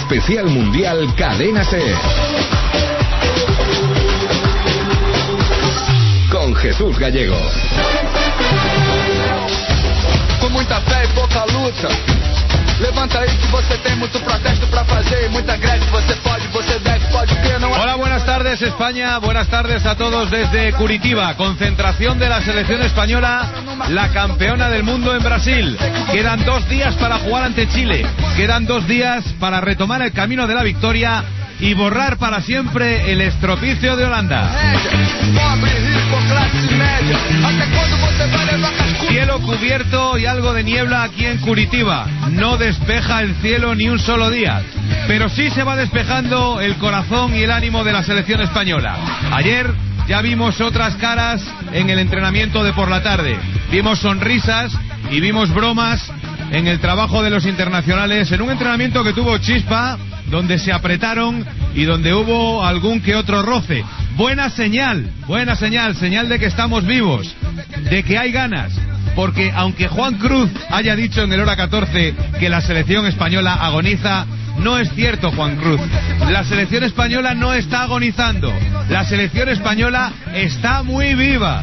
Especial Mundial Cadena SER. Con Jesús Gallego. Com muita fé e pouca luta. Levanta aí que você tem muito protesto para fazer y muita greve. Você pode, você deve, pode que não. Hola, buenas tardes España, buenas tardes a todos desde Curitiba. Concentración de la selección española, la campeona del mundo en Brasil. Quedan 2 días para jugar ante Chile. Quedan 2 días para retomar el camino de la victoria y borrar para siempre el estropicio de Holanda. Cielo cubierto y algo de niebla aquí en Curitiba. No despeja el cielo ni un solo día, pero sí se va despejando el corazón y el ánimo de la selección española. Ayer ya vimos otras caras en el entrenamiento de por la tarde. Vimos sonrisas y vimos bromas en el trabajo de los internacionales, en un entrenamiento que tuvo chispa, donde se apretaron y donde hubo algún que otro roce. Buena señal de que estamos vivos, de que hay ganas, porque aunque Juan Cruz haya dicho en el Hora 14 que la selección española agoniza, no es cierto, Juan Cruz. La selección española no está agonizando, la selección española está muy viva.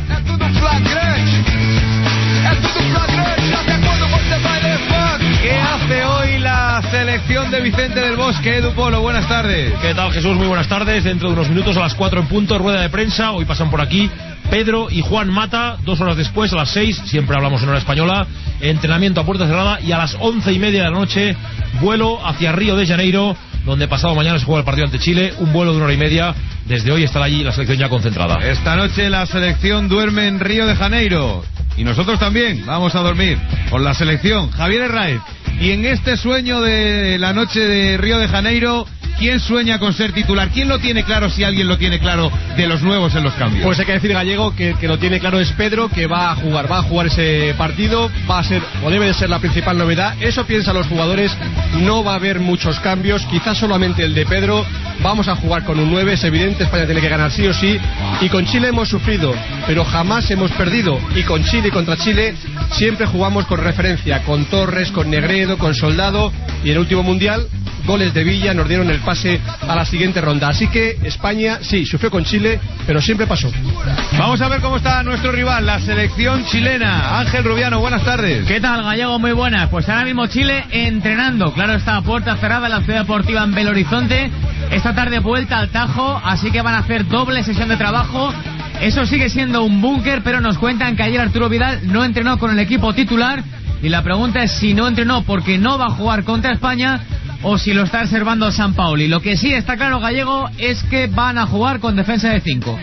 ¿Qué hace hoy la selección de Vicente del Bosque? Edu Polo, buenas tardes. ¿Qué tal, Jesús? Muy buenas tardes. Dentro de unos minutos, a las 4 en punto, rueda de prensa. Hoy pasan por aquí Pedro y Juan Mata. 2 horas después, a las 6, siempre hablamos en hora española, entrenamiento a puerta cerrada. Y a las 11:30 de la noche, vuelo hacia Río de Janeiro, donde pasado mañana se juega el partido ante Chile. Un vuelo de 1 hora y media. Desde hoy estará allí la selección ya concentrada. Esta noche la selección duerme en Río de Janeiro. Y nosotros también vamos a dormir con la selección. Javier Herráez. Y en este sueño de la noche de Río de Janeiro, ¿quién sueña con ser titular? ¿Quién lo tiene claro, si alguien lo tiene claro, de los nuevos en los cambios? Pues hay que decir, Gallego, que lo tiene claro es Pedro, que va a jugar ese partido, va a ser, o debe de ser, la principal novedad. Eso piensan los jugadores, no va a haber muchos cambios, quizás solamente el de Pedro. Vamos a jugar con un 9, es evidente, España tiene que ganar sí o sí, y con Chile hemos sufrido, pero jamás hemos perdido, y con Chile y contra Chile siempre jugamos con referencia, con Torres, con Negredo, con Soldado, y en el último Mundial goles de Villa nos dieron el pase a la siguiente ronda. Así que España sí, sufrió con Chile, pero siempre pasó. Vamos a ver cómo está nuestro rival, la selección chilena. Ángel Rubiano, buenas tardes. ¿Qué tal, Gallego? Muy buenas. Pues ahora mismo Chile entrenando. Claro, está a puerta cerrada en la Ciudad Deportiva en Belo Horizonte. Esta tarde vuelta al Tajo, así que van a hacer doble sesión de trabajo. Eso sigue siendo un búnker, pero nos cuentan que ayer Arturo Vidal no entrenó con el equipo titular. Y la pregunta es si no entrenó porque no va a jugar contra España o si lo está reservando Sampaoli. Lo que sí está claro, Gallego, es que van a jugar con defensa de 5.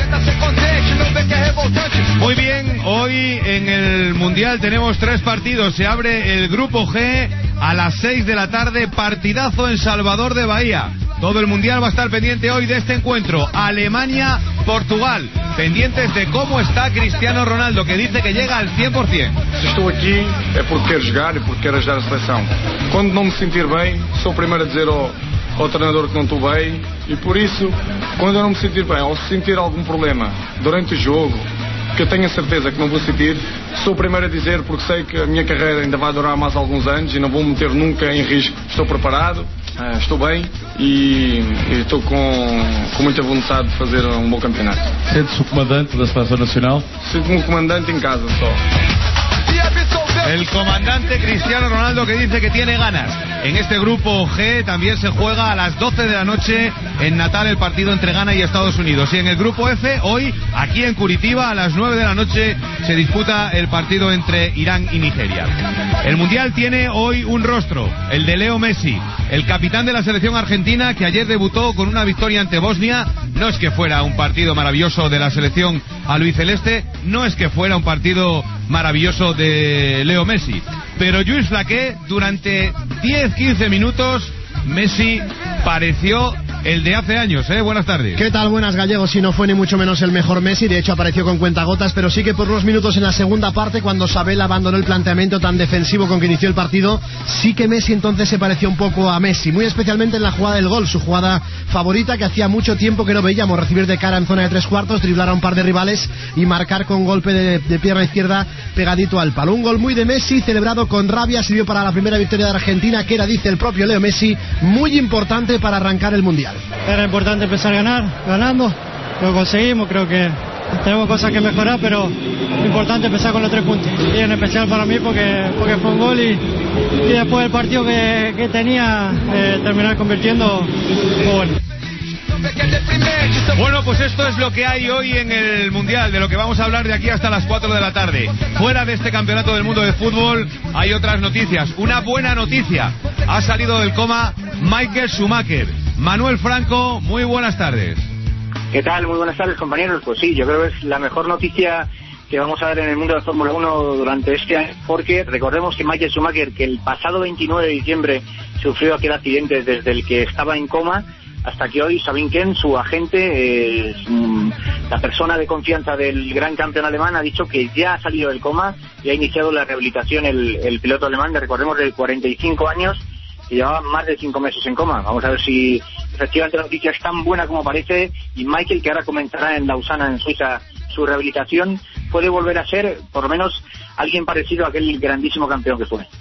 Muy bien, hoy en el Mundial tenemos 3 partidos. Se abre el Grupo G a las 6 de la tarde, partidazo en Salvador de Bahía. Todo el Mundial va a estar pendiente hoy de este encuentro. Alemania-Portugal. Pendientes de cómo está Cristiano Ronaldo, que dice que llega al 100%. Se estou aqui é porque quero jogar e porque quero ajudar a seleção. Quando não me sentir bem, sou o primeiro a dizer ao treinador que não estou bem, e por isso, quando eu não me sentir bem ou sentir algum problema durante o jogo, que eu tenho a certeza que não vou sentir, sou o primeiro a dizer, porque sei que a minha carreira ainda vai durar mais alguns anos e não vou meter nunca em risco. Estou preparado, estou bem e estou com muita vontade de fazer um bom campeonato. Sente-se o comandante da Seleção Nacional? Sinto-me um comandante em casa só. El comandante Cristiano Ronaldo, que dice que tiene ganas. En este Grupo G también se juega a las 12 de la noche en Natal el partido entre Ghana y Estados Unidos. Y en el Grupo F, hoy, aquí en Curitiba, a las 9 de la noche, se disputa el partido entre Irán y Nigeria. El Mundial tiene hoy un rostro, el de Leo Messi, el capitán de la selección argentina, que ayer debutó con una victoria ante Bosnia. No es que fuera un partido maravilloso de la selección albiceleste, no es que fuera un partido maravilloso de Leo Messi, pero Lluís Flaqué, durante 10-15 minutos, Messi pareció el de hace años, Buenas tardes. ¿Qué tal? Buenas, Gallego. Si no fue ni mucho menos el mejor Messi, de hecho apareció con cuentagotas, pero sí que por unos minutos en la segunda parte, cuando Sabel abandonó el planteamiento tan defensivo con que inició el partido, sí que Messi entonces se pareció un poco a Messi, muy especialmente en la jugada del gol, su jugada favorita, que hacía mucho tiempo que no veíamos: recibir de cara en zona de 3/4, driblar a un par de rivales y marcar con golpe de pierna izquierda pegadito al palo. Un gol muy de Messi, celebrado con rabia, sirvió para la primera victoria de Argentina, que era, dice el propio Leo Messi, muy importante para arrancar el Mundial. Era importante empezar ganando, lo conseguimos, creo que tenemos cosas que mejorar, pero lo importante es empezar con los 3 puntos. Y en especial para mí porque fue un gol y después del partido que tenía, terminar convirtiendo, fue bueno. Bueno, pues esto es lo que hay hoy en el Mundial, de lo que vamos a hablar de aquí hasta las 4 de la tarde. Fuera de este Campeonato del Mundo de Fútbol hay otras noticias. Una buena noticia: ha salido del coma Michael Schumacher. Manuel Franco, muy buenas tardes. ¿Qué tal? Muy buenas tardes, compañeros. Pues sí, yo creo que es la mejor noticia que vamos a ver en el mundo de Fórmula 1 durante este año, porque recordemos que Michael Schumacher, que el pasado 29 de diciembre sufrió aquel accidente desde el que estaba en coma, hasta que hoy Sabine Ken, su agente, la persona de confianza del gran campeón alemán, ha dicho que ya ha salido del coma y ha iniciado la rehabilitación el piloto alemán, recordemos, de 45 años, que llevaba más de 5 meses en coma. Vamos a ver si efectivamente la noticia es tan buena como parece, y Michael, que ahora comenzará en Lausana, en Suiza, su rehabilitación, puede volver a ser, por lo menos, alguien parecido a aquel grandísimo campeón que fue.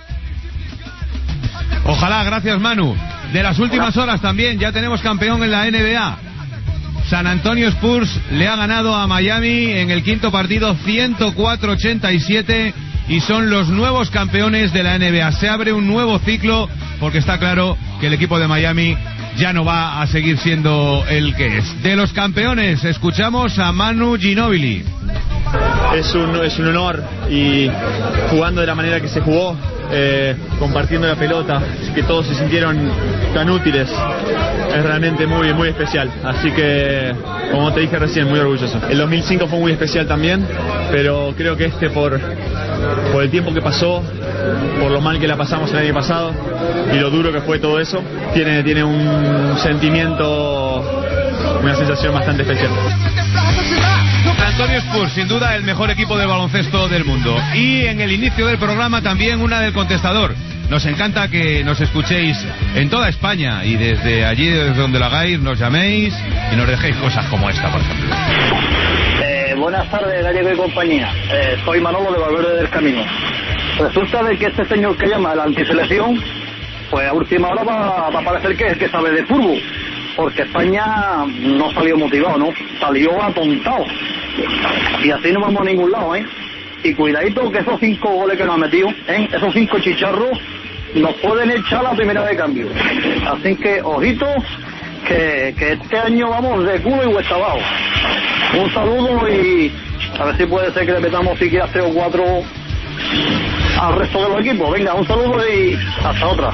Ojalá, gracias Manu. De las últimas horas también, ya tenemos campeón en la NBA. San Antonio Spurs le ha ganado a Miami en el quinto partido 104-87 y son los nuevos campeones de la NBA. Se abre un nuevo ciclo porque está claro que el equipo de Miami ya no va a seguir siendo el que es. De los campeones, escuchamos a Manu Ginóbili. Es un honor, y jugando de la manera que se jugó, compartiendo la pelota, que todos se sintieron tan útiles, es realmente muy, muy especial. Así que, como te dije recién, muy orgulloso. El 2005 fue muy especial también, pero creo que por el tiempo que pasó, por lo mal que la pasamos el año pasado y lo duro que fue todo eso, tiene un sentimiento, una sensación bastante especial. San Antonio Spurs, sin duda el mejor equipo de baloncesto del mundo. Y en el inicio del programa también una del contestador. Nos encanta que nos escuchéis en toda España, y desde allí, desde donde lo hagáis, nos llaméis y nos dejéis cosas como esta, por ejemplo. Buenas tardes, Gallego y compañía. Soy Manolo de Valverde del Camino. Resulta de que este señor que llama la antiselección, pues a última hora va a parecer que es el que sabe de fútbol, porque España no salió motivado, ¿no? Salió atontado. Y así no vamos a ningún lado, Y cuidadito que esos 5 goles que nos han metido, esos 5 chicharros, nos pueden echar la primera de cambio. Así que, ojito, que este año vamos de culo y huesta abajo. Un saludo, y a ver si puede ser que le metamos siquiera 3 o 4 al resto de los equipos. Venga, un saludo y hasta otra.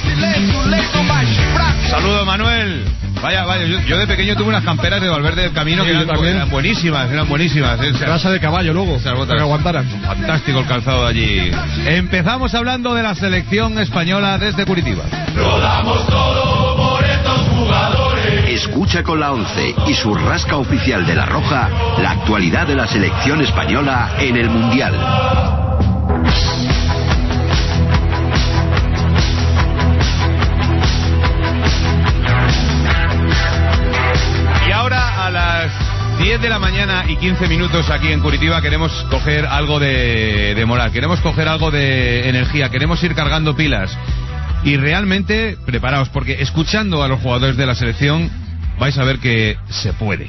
Saludo, Manuel. Vaya, yo de pequeño tuve unas camperas de Valverde del Camino, que eran buenísimas. Raza de caballo luego, para que aguantaran. Fantástico el calzado de allí. Empezamos hablando de la selección española desde Curitiba. Lo damos todo por estos jugadores. Escucha con la 11 y su rasca oficial de La Roja la actualidad de la selección española en el Mundial. Y ahora, a las 10 de la mañana y 15 minutos aquí en Curitiba, queremos coger algo de moral, queremos coger algo de energía, queremos ir cargando pilas. Y realmente preparaos, porque escuchando a los jugadores de la selección vais a ver que se puede.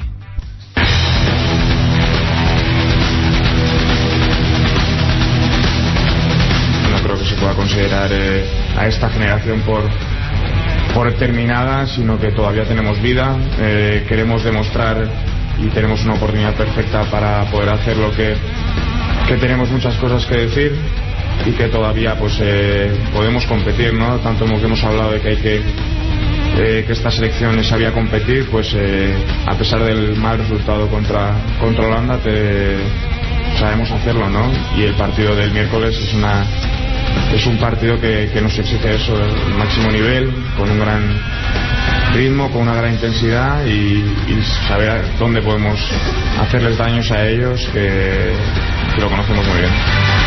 No creo que se pueda considerar a esta generación por terminada, sino que todavía tenemos vida, queremos demostrar y tenemos una oportunidad perfecta para poder hacer lo que tenemos muchas cosas que decir y que todavía pues podemos competir, ¿no? Tanto que hemos hablado de que hay que esta selección sabía competir, pues a pesar del mal resultado contra Holanda sabemos hacerlo, ¿no? Y el partido del miércoles es un partido que nos exige eso, el máximo nivel, con un gran ritmo, con una gran intensidad y saber dónde podemos hacerles daños a ellos, que lo conocemos muy bien.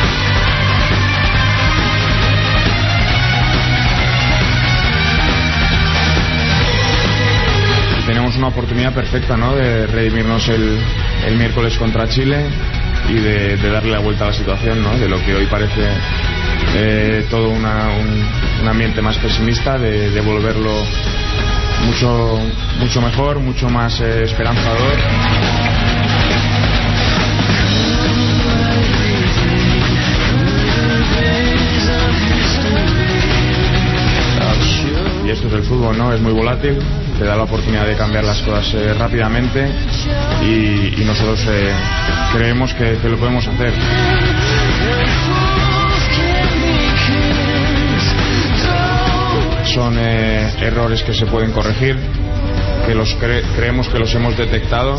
Tenemos una oportunidad perfecta, ¿no?, de redimirnos el miércoles contra Chile y de darle la vuelta a la situación, ¿no?, de lo que hoy parece todo un ambiente más pesimista, de volverlo mucho mejor, mucho más esperanzador. Y esto es el fútbol, ¿no? Es muy volátil, te da la oportunidad de cambiar las cosas rápidamente y nosotros creemos que lo podemos hacer. Son errores que se pueden corregir, que creemos que los hemos detectado.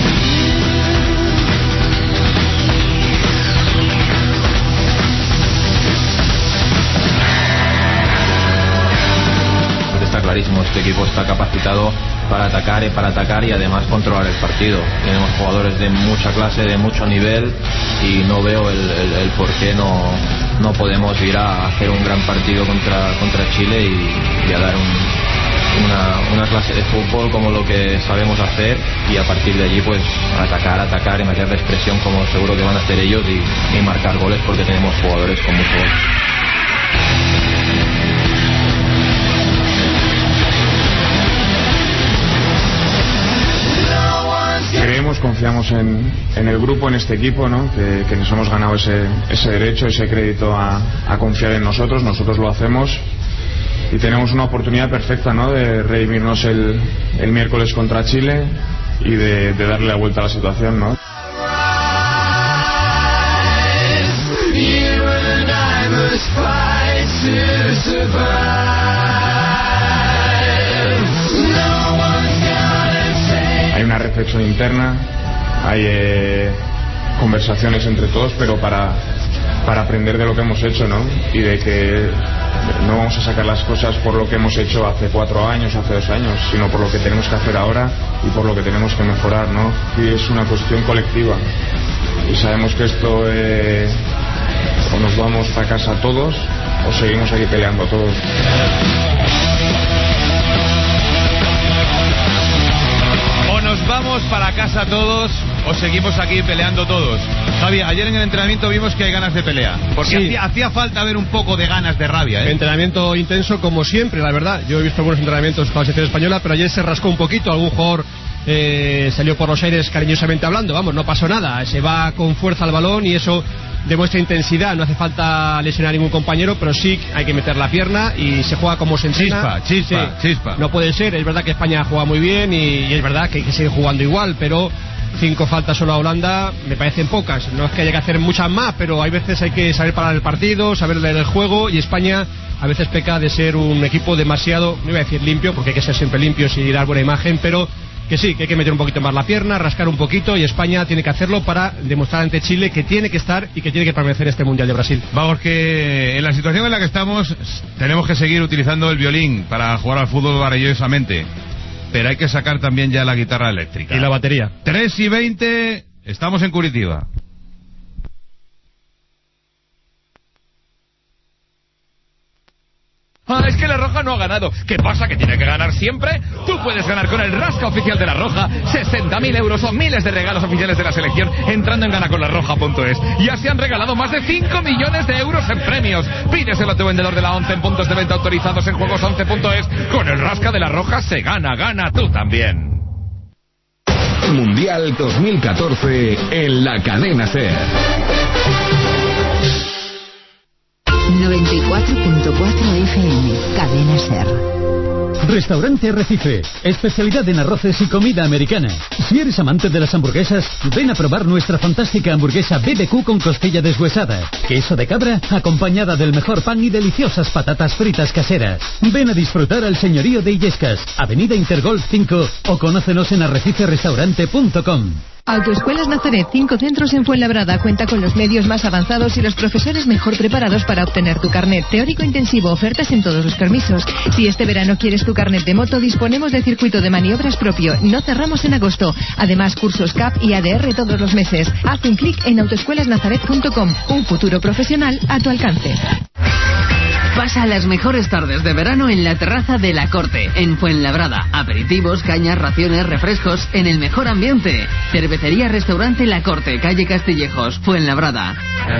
Está clarísimo, este equipo está capacitado para atacar y además controlar el partido. Tenemos jugadores de mucha clase, de mucho nivel, y no veo el por qué no podemos ir a hacer un gran partido contra Chile y a dar una clase de fútbol como lo que sabemos hacer, y a partir de allí pues atacar y meter la expresión como seguro que van a hacer ellos, y marcar goles, porque tenemos jugadores con mucho gol. Confiamos en el grupo, en este equipo, ¿no?, que nos hemos ganado ese derecho, ese crédito a confiar en nosotros. Nosotros lo hacemos y tenemos una oportunidad perfecta, ¿no?, de redimirnos el miércoles contra Chile y de darle la vuelta a la situación, ¿no? Hay una reflexión interna, hay conversaciones entre todos, pero para aprender de lo que hemos hecho, ¿no? Y de que no vamos a sacar las cosas por lo que hemos hecho hace 4 años, hace 2 años, sino por lo que tenemos que hacer ahora y por lo que tenemos que mejorar, ¿no? Y es una cuestión colectiva. Y sabemos que esto o nos vamos para casa todos o seguimos aquí peleando todos. Nos vamos para casa todos o seguimos aquí peleando todos. Javi, ayer en el entrenamiento vimos que hay ganas de pelea, porque sí, hacía falta ver un poco de ganas de rabia, ¿eh? Entrenamiento intenso como siempre, la verdad. Yo he visto algunos entrenamientos con la selección española, pero ayer se rascó un poquito, algún jugador salió por los aires cariñosamente hablando. Vamos, no pasó nada, se va con fuerza al balón y eso demuestra intensidad. No hace falta lesionar a ningún compañero, pero sí hay que meter la pierna y se juega como se entrena. Chispa. No puede ser, es verdad que España juega muy bien y es verdad que hay que seguir jugando igual, pero 5 faltas solo a Holanda me parecen pocas. No es que haya que hacer muchas más, pero hay veces hay que saber parar el partido, saber leer el juego, y España a veces peca de ser un equipo demasiado, no iba a decir limpio, porque hay que ser siempre limpios y dar buena imagen, pero que sí, que hay que meter un poquito más la pierna, rascar un poquito, y España tiene que hacerlo para demostrar ante Chile que tiene que estar y que tiene que permanecer este Mundial de Brasil. Vamos, que en la situación en la que estamos tenemos que seguir utilizando el violín para jugar al fútbol maravillosamente, pero hay que sacar también ya la guitarra eléctrica. Y la batería. 3:20, estamos en Curitiba. Es que La Roja no ha ganado. ¿Qué pasa? ¿Que tiene que ganar siempre? Tú puedes ganar con el Rasca Oficial de La Roja 60.000 euros o miles de regalos oficiales de la selección entrando en ganaconlarroja.es. Ya se han regalado más de 5 millones de euros en premios. Pídeselo a tu vendedor de la 11 en puntos de venta autorizados en juegos11.es. Con el Rasca de La Roja se gana tú también. Mundial 2014 en la cadena SER. 94.4 FM, cadena SER. Restaurante Arrecife, especialidad en arroces y comida americana. Si eres amante de las hamburguesas, ven a probar nuestra fantástica hamburguesa BBQ con costilla deshuesada, queso de cabra acompañada del mejor pan y deliciosas patatas fritas caseras. Ven a disfrutar al señorío de Illescas, Avenida Intergolf 5, o conócenos en arreciferestaurante.com. Autoescuelas Nazaret, 5 centros en Fuenlabrada. Cuenta con los medios más avanzados y los profesores mejor preparados para obtener tu carnet. Teórico intensivo, ofertas en todos los permisos. Si este verano quieres tu carnet de moto, disponemos de circuito de maniobras propio. No cerramos en agosto. Además, cursos CAP y ADR todos los meses. Haz un clic en autoescuelasnazaret.com. Un futuro profesional a tu alcance. Pasa las mejores tardes de verano en la terraza de La Corte, en Fuenlabrada. Aperitivos, cañas, raciones, refrescos, en el mejor ambiente. Cervecería Restaurante La Corte, calle Castillejos, Fuenlabrada.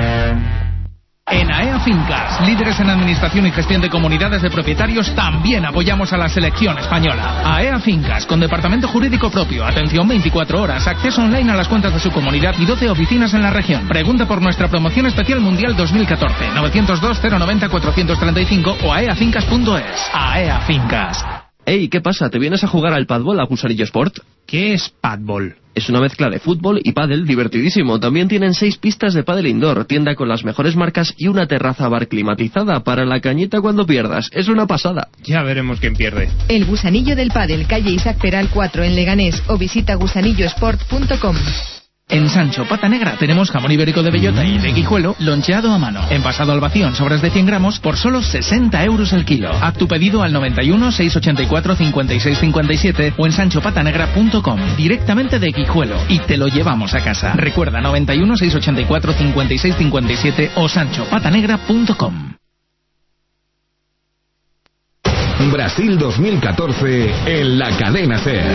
En AEA Fincas, líderes en administración y gestión de comunidades de propietarios, también apoyamos a la selección española. AEA Fincas, con departamento jurídico propio, atención 24 horas, acceso online a las cuentas de su comunidad y 12 oficinas en la región. Pregunta por nuestra promoción especial mundial 2014, 902-090-435 o aeafincas.es. AEA Fincas. Ey, ¿qué pasa? ¿Te vienes a jugar al Padbol a Gusanillo Sport? ¿Qué es Padbol? Es una mezcla de fútbol y pádel divertidísimo. También tienen 6 pistas de pádel indoor, tienda con las mejores marcas y una terraza bar climatizada para la cañita cuando pierdas. Es una pasada. Ya veremos quién pierde. El Gusanillo del Pádel, calle Isaac Peral 4 en Leganés, o visita gusanillosport.com. En Sancho Pata Negra tenemos jamón ibérico de bellota y de guijuelo loncheado a mano. Envasado al vacío en sobras de 100 gramos por solo 60 euros el kilo. Haz tu pedido al 91 684 56 57 o en sanchopatanegra.com. Directamente de Guijuelo y te lo llevamos a casa. Recuerda 91 684 56 57 o sanchopatanegra.com. Brasil 2014 en la cadena SER.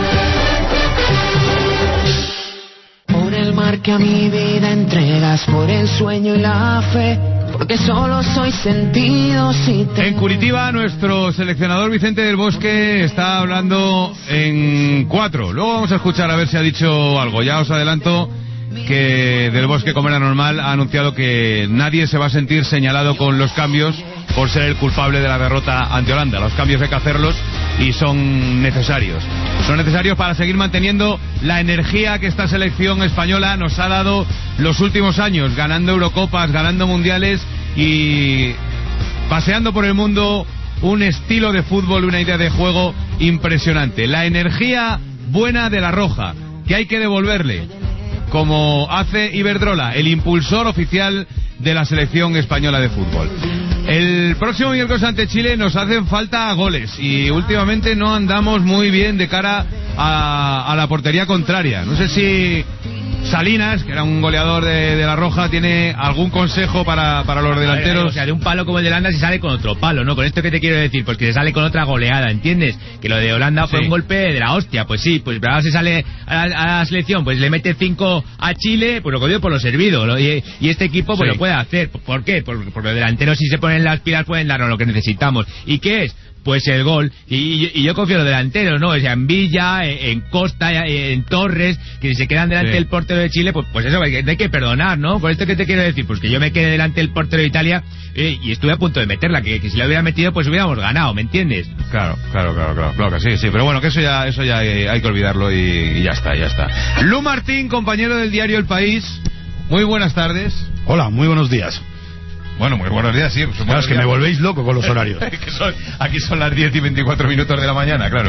Por el mar que a mi vida entregas, por el sueño y la fe, porque solo soy sentido si te... En Curitiba, nuestro seleccionador Vicente del Bosque está hablando en 4. Luego vamos a escuchar a ver si ha dicho algo. Ya os adelanto que Del Bosque, como era normal, ha anunciado que nadie se va a sentir señalado con los cambios por ser el culpable de la derrota ante Holanda. Los cambios hay que hacerlos y son necesarios. Son necesarios para seguir manteniendo la energía que esta selección española nos ha dado los últimos años, ganando Eurocopas, ganando Mundiales y paseando por el mundo un estilo de fútbol, una idea de juego impresionante. La energía buena de la Roja, que hay que devolverle, como hace Iberdrola, el impulsor oficial de la selección española de fútbol. El próximo miércoles ante Chile nos hacen falta goles y últimamente no andamos muy bien de cara a la portería contraria. No sé si Salinas, que era un goleador de la Roja, tiene algún consejo para los delanteros. O sea, de un palo como el de Holanda se sale con otro palo, ¿no? Con esto que te quiero decir, pues que se sale con otra goleada, ¿entiendes? Que lo de Holanda fue un golpe de la hostia, pues sí, pues ahora se sale a la selección, pues le mete 5 a Chile, pues lo cogido por lo servido, ¿no? Y este equipo pues lo puede hacer. ¿Por qué? Porque los delanteros, si se ponen las pilas, pueden darnos lo que necesitamos. ¿Y qué es? Pues el gol. Y yo confío en los delanteros, ¿no? O sea, en Villa, en Costa, en Torres, que si se quedan delante del portero de Chile, pues eso hay que perdonar, ¿no? Por esto que te quiero decir, pues que yo me quedé delante del portero de Italia y estuve a punto de meterla, que si la hubiera metido, pues hubiéramos ganado, ¿me entiendes? Claro que sí, pero bueno, que eso ya hay que olvidarlo y ya está. Lu Martín, compañero del diario El País, muy buenas tardes. Hola, muy buenos días. Bueno, muy buenos días, sí. Claro, es que me volvéis loco con los horarios. Aquí son las 10 y 24 minutos de la mañana, claro.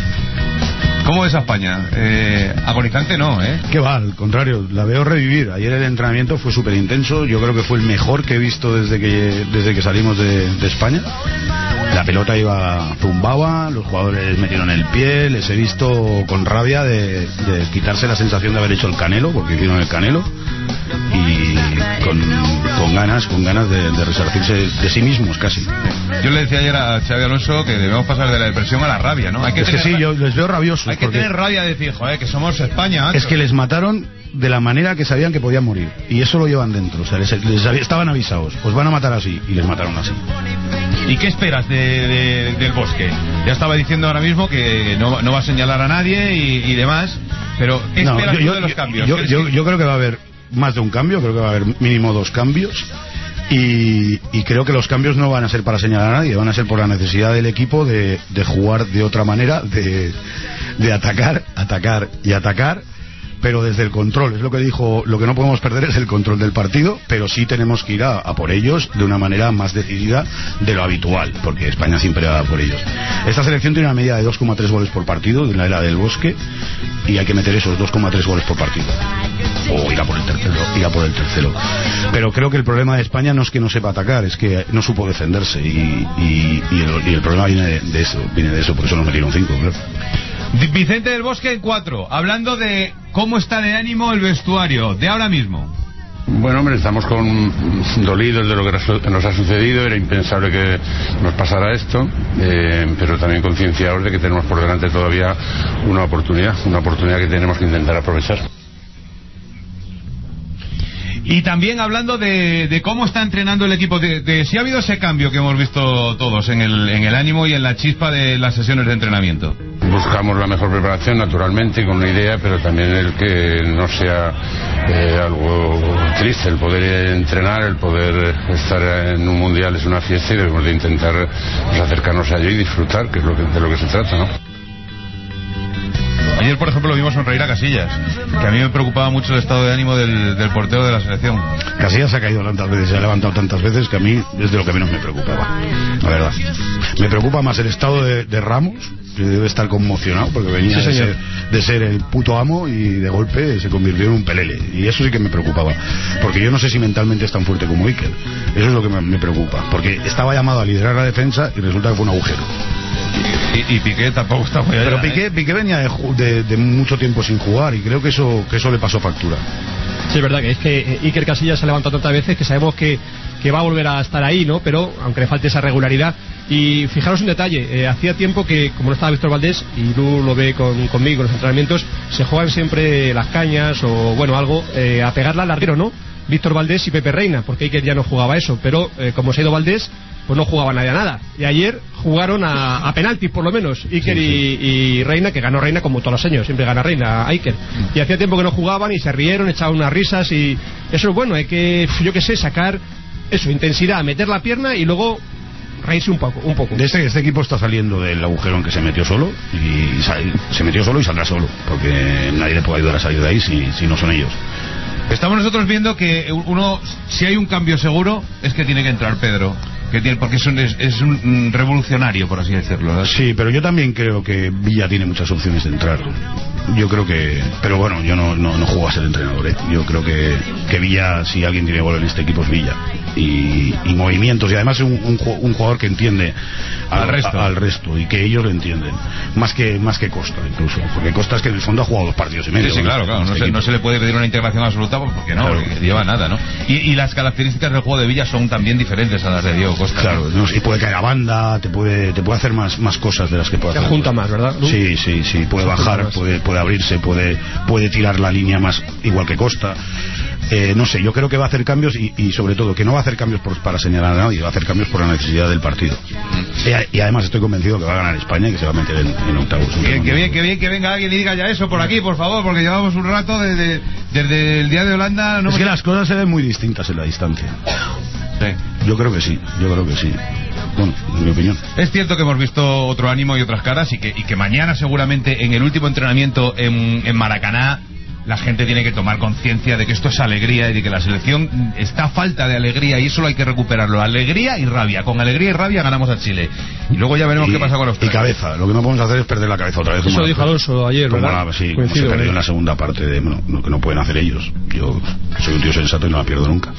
¿Cómo ves a España? Agonizante no, ¿eh? Que va, al contrario, la veo revivir. Ayer el entrenamiento fue súper intenso. Yo creo que fue el mejor que he visto desde que salimos de España. La pelota zumbaba, los jugadores metieron el pie. Les he visto con rabia de quitarse la sensación de haber hecho el Canelo, porque hicieron el Canelo, y con ganas de resarcirse de sí mismos casi. Yo le decía ayer a Xabi Alonso que debemos pasar de la depresión a la rabia, ¿no? Yo les veo rabiosos. Hay que tener rabia de decir, joder, que somos España. Es que les mataron de la manera que sabían que podían morir, y eso lo llevan dentro. O sea, estaban avisados, pues van a matar así, y les mataron así. ¿Y qué esperas del Bosque? Ya estaba diciendo ahora mismo que no va a señalar a nadie y demás, pero ¿qué esperas tú de los cambios? Yo creo que va a haber más de un cambio, creo que va a haber mínimo 2 cambios, y creo que los cambios no van a ser para señalar a nadie, van a ser por la necesidad del equipo de jugar de otra manera, de atacar y atacar, pero desde el control, es lo que dijo, lo que no podemos perder es el control del partido, pero sí tenemos que ir a por ellos de una manera más decidida de lo habitual, porque España siempre va por ellos. Esta selección tiene una media de 2,3 goles por partido de la era del Bosque, y hay que meter esos 2,3 goles por partido, o ir a por el tercero. Pero creo que el problema de España no es que no sepa atacar, es que no supo defenderse, y el problema viene de eso, por eso nos metieron 5, claro. Vicente del Bosque en 4, hablando de cómo está de ánimo el vestuario de ahora mismo. Bueno, hombre, estamos dolidos de lo que nos ha sucedido. Era impensable que nos pasara esto, pero también concienciados de que tenemos por delante todavía una oportunidad que tenemos que intentar aprovechar. Y también hablando de cómo está entrenando el equipo, de si ha habido ese cambio que hemos visto todos en el ánimo y en la chispa de las sesiones de entrenamiento. Buscamos la mejor preparación, naturalmente, con una idea, pero también el que no sea algo triste. El poder entrenar, el poder estar en un mundial es una fiesta y debemos de intentar acercarnos a ello y disfrutar, que es de lo que se trata, ¿no? Ayer, por ejemplo, vimos sonreír a Casillas, que a mí me preocupaba mucho el estado de ánimo del portero de la selección. Casillas se ha caído tantas veces, se ha levantado tantas veces, que a mí es de lo que menos me preocupaba, la verdad. Me preocupa más el estado de Ramos, que debe estar conmocionado, porque venía de ser el puto amo y de golpe se convirtió en un pelele. Y eso sí que me preocupaba, porque yo no sé si mentalmente es tan fuerte como Iker. Eso es lo que me preocupa, porque estaba llamado a liderar la defensa y resulta que fue un agujero. Y Piqué tampoco está muy allá. Pero Piqué venía de mucho tiempo sin jugar, y creo que eso le pasó factura. Sí, es verdad que es que Iker Casillas se ha levantado tantas veces que sabemos que va a volver a estar ahí, ¿no? Pero aunque le falte esa regularidad. Y fijaros un detalle, hacía tiempo que, como no estaba Víctor Valdés, y tú lo ve conmigo en los entrenamientos, se juegan siempre las cañas o bueno, algo, a pegarla al larguero, ¿no? Víctor Valdés y Pepe Reina, porque Iker ya no jugaba eso, pero como se ha ido Valdés, pues no jugaba nadie a nada. Y ayer jugaron a penaltis, por lo menos, Iker y Reina, que ganó Reina como todos los años, siempre gana Reina a Iker. Y hacía tiempo que no jugaban y se rieron, echaban unas risas, y eso es bueno, hay que, yo qué sé, sacar eso, intensidad, meter la pierna y luego reírse un poco. Este equipo está saliendo del agujero en que se metió solo, y se metió solo y saldrá solo, porque nadie le puede ayudar a salir de ahí si no son ellos. Estamos nosotros viendo que si hay un cambio seguro, es que tiene que entrar Pedro, porque es un revolucionario, por así decirlo, ¿verdad? Sí, pero yo también creo que Villa tiene muchas opciones de entrar. Yo creo que... Pero bueno, yo no juego a ser entrenador, ¿eh? Yo creo que Villa, si alguien tiene gol en este equipo, es Villa. Y movimientos, y además es un jugador que entiende al resto, y que ellos lo entienden. Más que Costa, incluso. Porque Costa es que en el fondo ha jugado 2 partidos y medio. Sí, claro. No se le puede pedir una integración absoluta, porque no, claro. Porque lleva nada, ¿no? Y las características del juego de Villa son también diferentes a las de Diego Costa. Claro, ¿no? Y puede caer a banda, te puede hacer más cosas de las que puede hacer. Se junta más, ¿verdad? Sí, puede bajar, puede abrirse, puede tirar la línea más, igual que Costa. No sé, yo creo que va a hacer cambios, y sobre todo que no va a hacer cambios para señalar a nadie, va a hacer cambios por la necesidad del partido. Y además estoy convencido que va a ganar España y que se va a meter en octavos. Que bien que venga alguien y diga ya eso por aquí, por favor, porque llevamos un rato desde el día de Holanda. Es que las cosas se ven muy distintas en la distancia. Sí. Yo creo que sí. Bueno, en mi opinión. Es cierto que hemos visto otro ánimo y otras caras, y que mañana seguramente en el último entrenamiento en Maracaná la gente tiene que tomar conciencia de que esto es alegría y de que la selección está a falta de alegría, y eso lo hay que recuperarlo. Alegría y rabia. Con alegría y rabia ganamos a Chile. Y luego ya veremos qué pasa con los y cabeza. Lo que no podemos hacer es perder la cabeza otra vez. Eso dijo Alonso ayer, ¿verdad? Como se perdió en la segunda parte de lo que no pueden hacer ellos. Yo soy un tío sensato y no la pierdo nunca.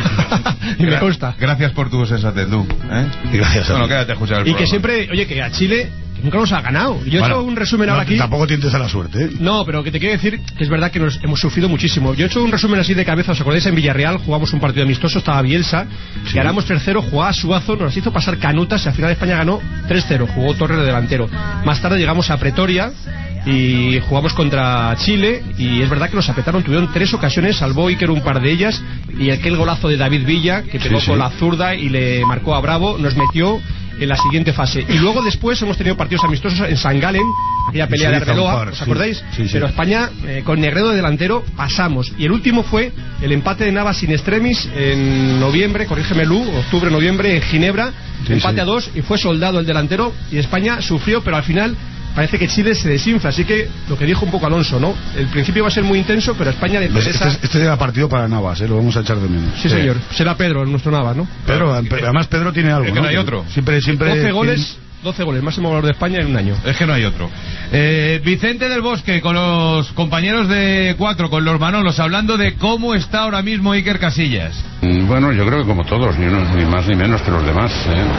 Y me consta. Gracias por tu sensatez, tú. Y gracias a ti. Bueno, quédate a escuchar el programa. Que siempre, oye, que a Chile nunca nos ha ganado. Yo he hecho un resumen ahora aquí. Tampoco tientes a la suerte, ¿eh? No, pero que te quiero decir que es verdad que nos hemos sufrido muchísimo. Yo he hecho un resumen así de cabeza. ¿Os acordáis? En Villarreal jugamos un partido amistoso, estaba Bielsa, ganamos 3-0, jugaba Suazo, nos hizo pasar canutas y al final España ganó 3-0, jugó Torres de delantero. Más tarde llegamos a Pretoria y jugamos contra Chile, y es verdad que nos apretaron, tuvieron 3 ocasiones, salvó Iker un par de ellas, y aquel golazo de David Villa que pegó con la zurda y le marcó a Bravo, nos metió en la siguiente fase. Y luego después hemos tenido partidos amistosos en San Galen, aquella pelea de Arbeloa, ¿os acordáis? Pero España, con Negredo de delantero, pasamos. Y el último fue el empate de Navas in extremis en noviembre, corrígeme Lu, octubre-noviembre en Ginebra, empate a 2, y fue Soldado el delantero, y España sufrió, pero al final parece que Chile se desinfla, así que lo que dijo un poco Alonso, ¿no? El principio va a ser muy intenso, pero a España le interesa... Este era partido para Navas, lo vamos a echar de menos. Sí, señor, será Pedro, nuestro Navas, ¿no? Pedro, además Pedro tiene algo, es que no hay otro. Siempre 12 goles, máximo valor de España en un año. Es que no hay otro. Vicente del Bosque, con los compañeros de 4, con los Manolos, hablando de cómo está ahora mismo Iker Casillas. Bueno, yo creo que como todos, ni más ni menos que los demás.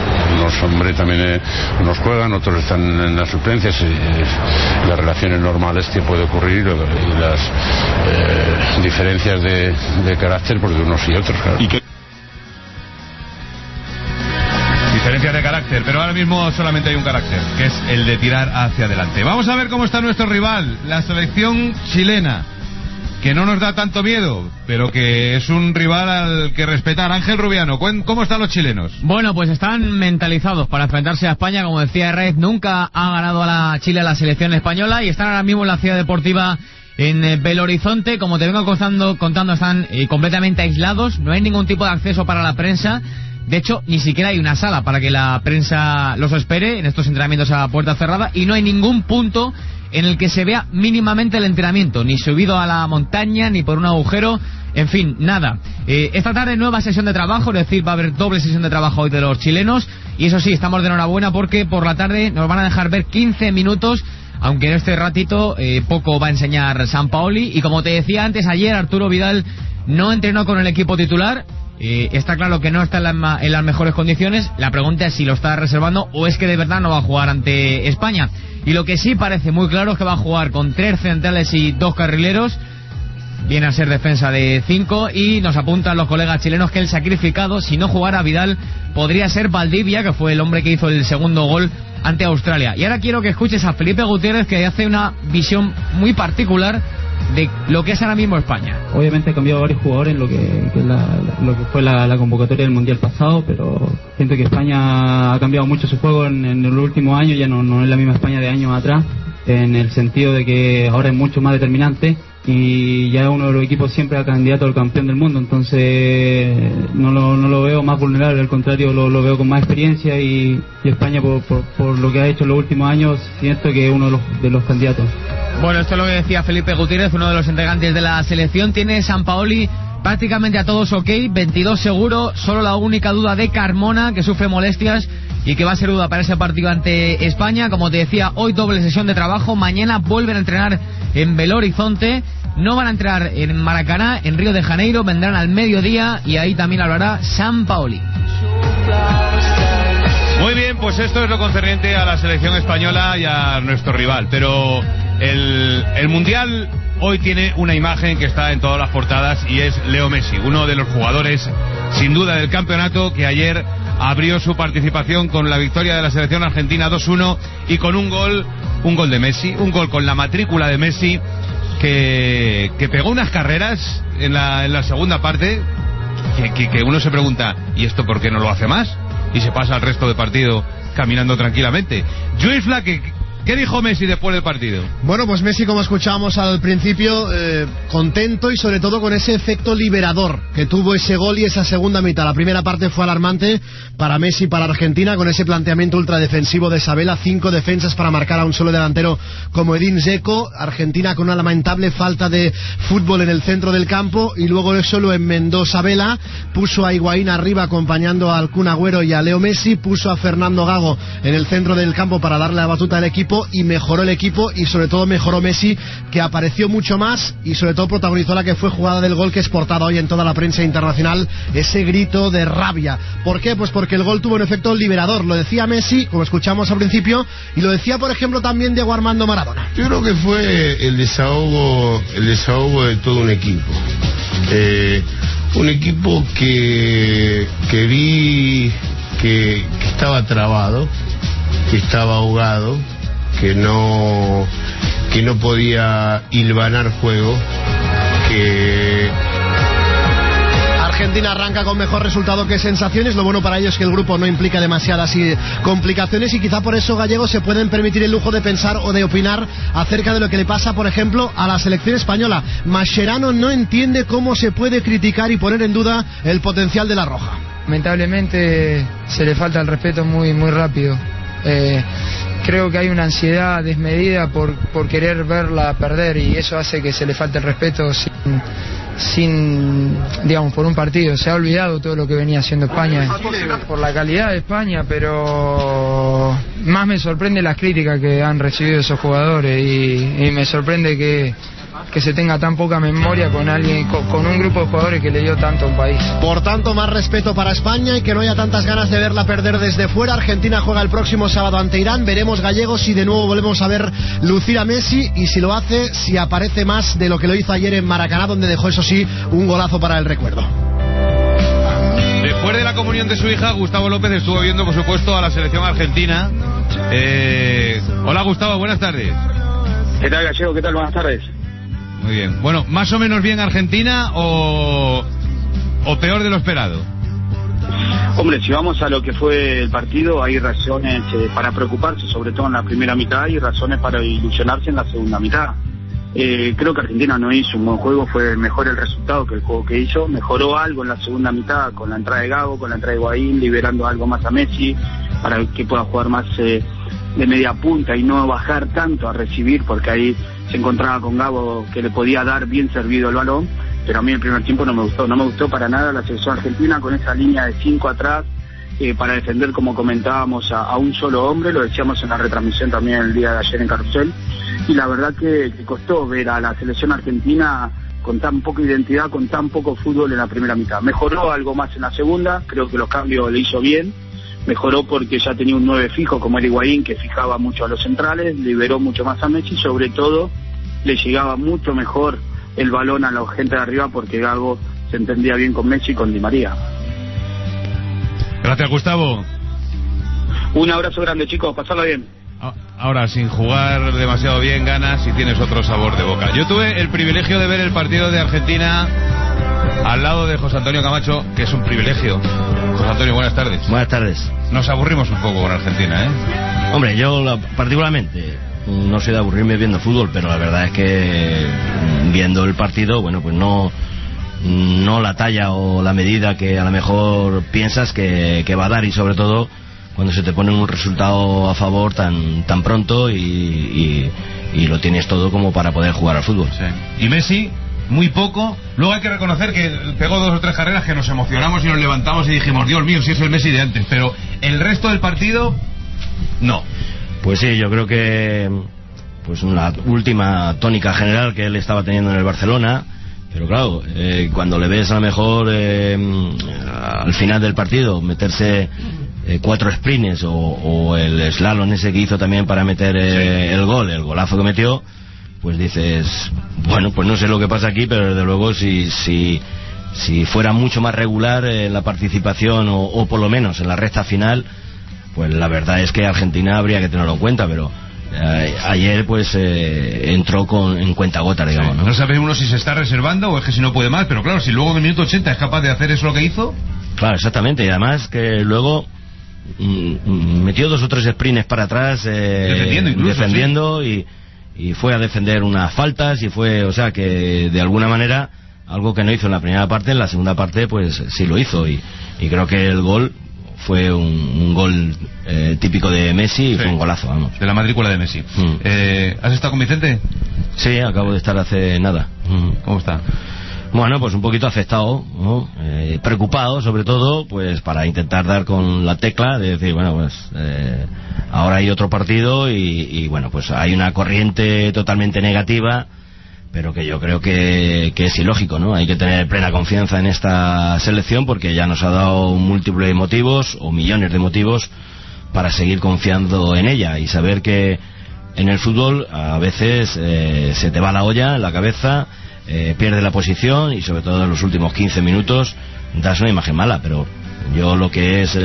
Unos juegan, otros están en las suplencias, y las relaciones normales que puede ocurrir y las diferencias de carácter pues, de unos y otros, claro. Diferencias de carácter, pero ahora mismo solamente hay un carácter, que es el de tirar hacia adelante. Vamos a ver cómo está nuestro rival, la selección chilena, que no nos da tanto miedo, pero que es un rival al que respetar. Ángel Rubiano, ¿cómo están los chilenos? Bueno, pues están mentalizados para enfrentarse a España. Como decía Reyes, nunca ha ganado a la Chile a la selección española y están ahora mismo en la ciudad deportiva en Belo Horizonte. Como te vengo contando, están completamente aislados, no hay ningún tipo de acceso para la prensa. De hecho, ni siquiera hay una sala para que la prensa los espere en estos entrenamientos a puerta cerrada, y no hay ningún punto en el que se vea mínimamente el entrenamiento, ni subido a la montaña, ni por un agujero, en fin, nada. Esta tarde nueva sesión de trabajo, es decir, va a haber doble sesión de trabajo hoy de los chilenos, y eso sí, estamos de enhorabuena porque por la tarde nos van a dejar ver 15 minutos, aunque en este ratito poco va a enseñar Sampaoli. Y como te decía antes, ayer Arturo Vidal no entrenó con el equipo titular. Está claro que no está en las mejores condiciones. La pregunta es si lo está reservando o es que de verdad no va a jugar ante España. Y lo que sí parece muy claro es que va a jugar con 3 centrales y 2 carrileros. Viene a ser defensa de 5, y nos apuntan los colegas chilenos que el sacrificado, si no jugara Vidal, podría ser Valdivia, que fue el hombre que hizo el segundo gol ante Australia. Y ahora quiero que escuches a Felipe Gutiérrez, que hace una visión muy particular de lo que es ahora mismo España. Obviamente ha cambiado varios jugadores en lo que fue la convocatoria del Mundial pasado, pero siento que España ha cambiado mucho su juego en el último año. Ya no es la misma España de años atrás, en el sentido de que ahora es mucho más determinante y ya es uno de los equipos siempre a candidato al campeón del mundo. Entonces no lo veo más vulnerable, al contrario, lo veo con más experiencia, y España por lo que ha hecho en los últimos años siento que es uno de los candidatos. Bueno, esto es lo que decía Felipe Gutiérrez, uno de los integrantes de la selección. Tiene Sampaoli prácticamente a todos ok, 22 seguro, solo la única duda de Carmona, que sufre molestias y que va a ser duda para ese partido ante España. Como te decía, hoy doble sesión de trabajo, mañana vuelven a entrenar en Belo Horizonte, no van a entrar en Maracaná, en Río de Janeiro, vendrán al mediodía y ahí también hablará Sampaoli. Muy bien, pues esto es lo concerniente a la selección española y a nuestro rival, pero el Mundial hoy tiene una imagen que está en todas las portadas y es Leo Messi, uno de los jugadores sin duda del campeonato, que ayer abrió su participación con la victoria de la selección argentina 2-1 y con un gol de Messi, un gol con la matrícula de Messi, que pegó unas carreras en la segunda parte que uno se pregunta, ¿y esto por qué no lo hace más? Y se pasa el resto del partido caminando tranquilamente. Lluís Flaque, ¿qué dijo Messi después del partido? Bueno, pues Messi, como escuchábamos al principio, contento y sobre todo con ese efecto liberador que tuvo ese gol y esa segunda mitad. La primera parte fue alarmante para Messi, para Argentina, con ese planteamiento ultradefensivo de Sabella, 5 defensas para marcar a un solo delantero como Edin Dzeko. Argentina con una lamentable falta de fútbol en el centro del campo, y luego eso lo enmendó Sabella, puso a Higuaín arriba acompañando al Kun Agüero y a Leo Messi, puso a Fernando Gago en el centro del campo para darle la batuta al equipo, y mejoró el equipo, y sobre todo mejoró Messi, que apareció mucho más y sobre todo protagonizó la que fue jugada del gol, que es portada hoy en toda la prensa internacional, ese grito de rabia. ¿Por qué? Pues porque el gol tuvo un efecto liberador, lo decía Messi, como escuchamos al principio, y lo decía por ejemplo también Diego Armando Maradona. Yo creo que fue el desahogo de todo un equipo, un equipo que vi que estaba trabado, que estaba ahogado, que no podía hilvanar juego, que Argentina arranca con mejor resultado que sensaciones. Lo bueno para ellos es que el grupo no implica demasiadas complicaciones, y quizá por eso gallegos se pueden permitir el lujo de pensar o de opinar acerca de lo que le pasa, por ejemplo, a la selección española. Mascherano no entiende cómo se puede criticar y poner en duda el potencial de la Roja. Lamentablemente se le falta el respeto muy rápido. creo que hay una ansiedad desmedida por querer verla perder, y eso hace que se le falte el respeto sin digamos, por un partido. Se ha olvidado todo lo que venía haciendo España por la calidad de España, pero más me sorprende las críticas que han recibido esos jugadores, y me sorprende que se tenga tan poca memoria con alguien, con un grupo de jugadores que le dio tanto a un país. Por tanto, más respeto para España y que no haya tantas ganas de verla perder desde fuera. Argentina juega el próximo sábado ante Irán. Veremos, gallegos, si de nuevo volvemos a ver lucir a Messi, y si lo hace, si aparece más de lo que lo hizo ayer en Maracaná, donde dejó, eso sí, un golazo para el recuerdo. Después de la comunión de su hija, Gustavo López estuvo viendo, por supuesto, a la selección argentina. Hola, Gustavo, buenas tardes. ¿Qué tal, Gallego? ¿Qué tal? Buenas tardes. Muy bien. Bueno, ¿más o menos bien Argentina o peor de lo esperado? Hombre, si vamos a lo que fue el partido, hay razones para preocuparse, sobre todo en la primera mitad, y razones para ilusionarse en la segunda mitad. Creo que Argentina no hizo un buen juego, fue mejor el resultado que el juego que hizo. Mejoró algo en la segunda mitad con la entrada de Gago, con la entrada de Higuaín, liberando algo más a Messi para que pueda jugar más de media punta y no bajar tanto a recibir, porque ahí se encontraba con Gago, que le podía dar bien servido el balón. Pero a mí el primer tiempo no me gustó para nada la selección argentina con esa línea de 5 atrás para defender, como comentábamos, a un solo hombre. Lo decíamos en la retransmisión también el día de ayer en Carrusel, y la verdad que costó ver a la selección argentina con tan poca identidad, con tan poco fútbol en la primera mitad. Mejoró algo más en la segunda, creo que los cambios le hizo bien. Mejoró porque ya tenía un 9 fijo como era Higuaín, que fijaba mucho a los centrales, liberó mucho más a Messi, sobre todo le llegaba mucho mejor el balón a la gente de arriba, porque Gago se entendía bien con Messi y con Di María. Gracias, Gustavo. Un abrazo grande, chicos, pasarla bien. Ahora, sin jugar demasiado bien, ganas y tienes otro sabor de boca. Yo tuve el privilegio de ver el partido de Argentina al lado de José Antonio Camacho, que es un privilegio. José Antonio, buenas tardes. Buenas tardes. Nos aburrimos un poco con Argentina, ¿eh? Hombre, yo particularmente no soy de aburrirme viendo fútbol, pero la verdad es que viendo el partido, bueno, pues no la talla o la medida que a lo mejor piensas que va a dar, y sobre todo cuando se te pone un resultado a favor tan pronto y lo tienes todo como para poder jugar al fútbol. Sí. Y Messi, muy poco. Luego hay que reconocer que pegó 2 o 3 carreras que nos emocionamos y nos levantamos y dijimos, Dios mío, si es el Messi de antes. Pero el resto del partido, no. Pues sí, yo creo que pues una última tónica general que él estaba teniendo en el Barcelona. Pero claro, cuando le ves a lo mejor al final del partido meterse 4 sprints o el slalom ese que hizo también para meter el golazo que metió, pues dices, bueno, pues no sé lo que pasa aquí, pero desde luego si fuera mucho más regular la participación o por lo menos en la recta final, pues la verdad es que Argentina habría que tenerlo en cuenta, pero ayer pues entró en cuentagotas, digamos, ¿no? No sabe uno si se está reservando o es que si no puede más, pero claro, si luego en el minuto 80 es capaz de hacer eso lo que hizo. Claro, exactamente, y además que luego metió 2 o 3 sprints para atrás defendiendo sí. y fue a defender unas faltas y fue, o sea que de alguna manera algo que no hizo en la primera parte, en la segunda parte pues sí lo hizo, y creo que el gol fue un gol típico de Messi, y fue un golazo, vamos. De la matrícula de Messi. ¿Has estado con Vicente? Sí, acabo de estar hace nada. ¿Cómo está? Bueno, pues un poquito afectado, ¿no? Preocupado, sobre todo, pues para intentar dar con la tecla de decir, bueno, pues ahora hay otro partido y bueno, pues hay una corriente totalmente negativa, pero que yo creo que es ilógico, ¿no? Hay que tener plena confianza en esta selección, porque ya nos ha dado múltiples motivos o millones de motivos para seguir confiando en ella, y saber que en el fútbol a veces se te va la olla en la cabeza, pierde la posición, y sobre todo en los últimos 15 minutos das una imagen mala. Pero yo lo que es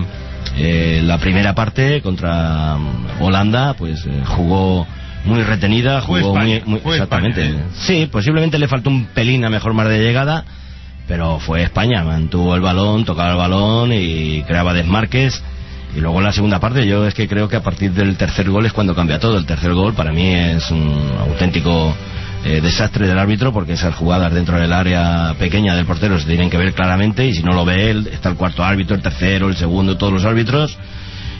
la primera parte contra Holanda, pues jugó muy retenida, jugó muy exactamente. España, sí, posiblemente le faltó un pelín a mejor mar de llegada, pero fue España, mantuvo el balón, tocaba el balón y creaba desmarques. Y luego en la segunda parte yo es que creo que a partir del tercer gol es cuando cambia todo. El tercer gol para mí es un auténtico desastre del árbitro, porque esas jugadas dentro del área pequeña del portero se tienen que ver claramente, y si no lo ve él, está el cuarto árbitro, el tercero, el segundo, todos los árbitros,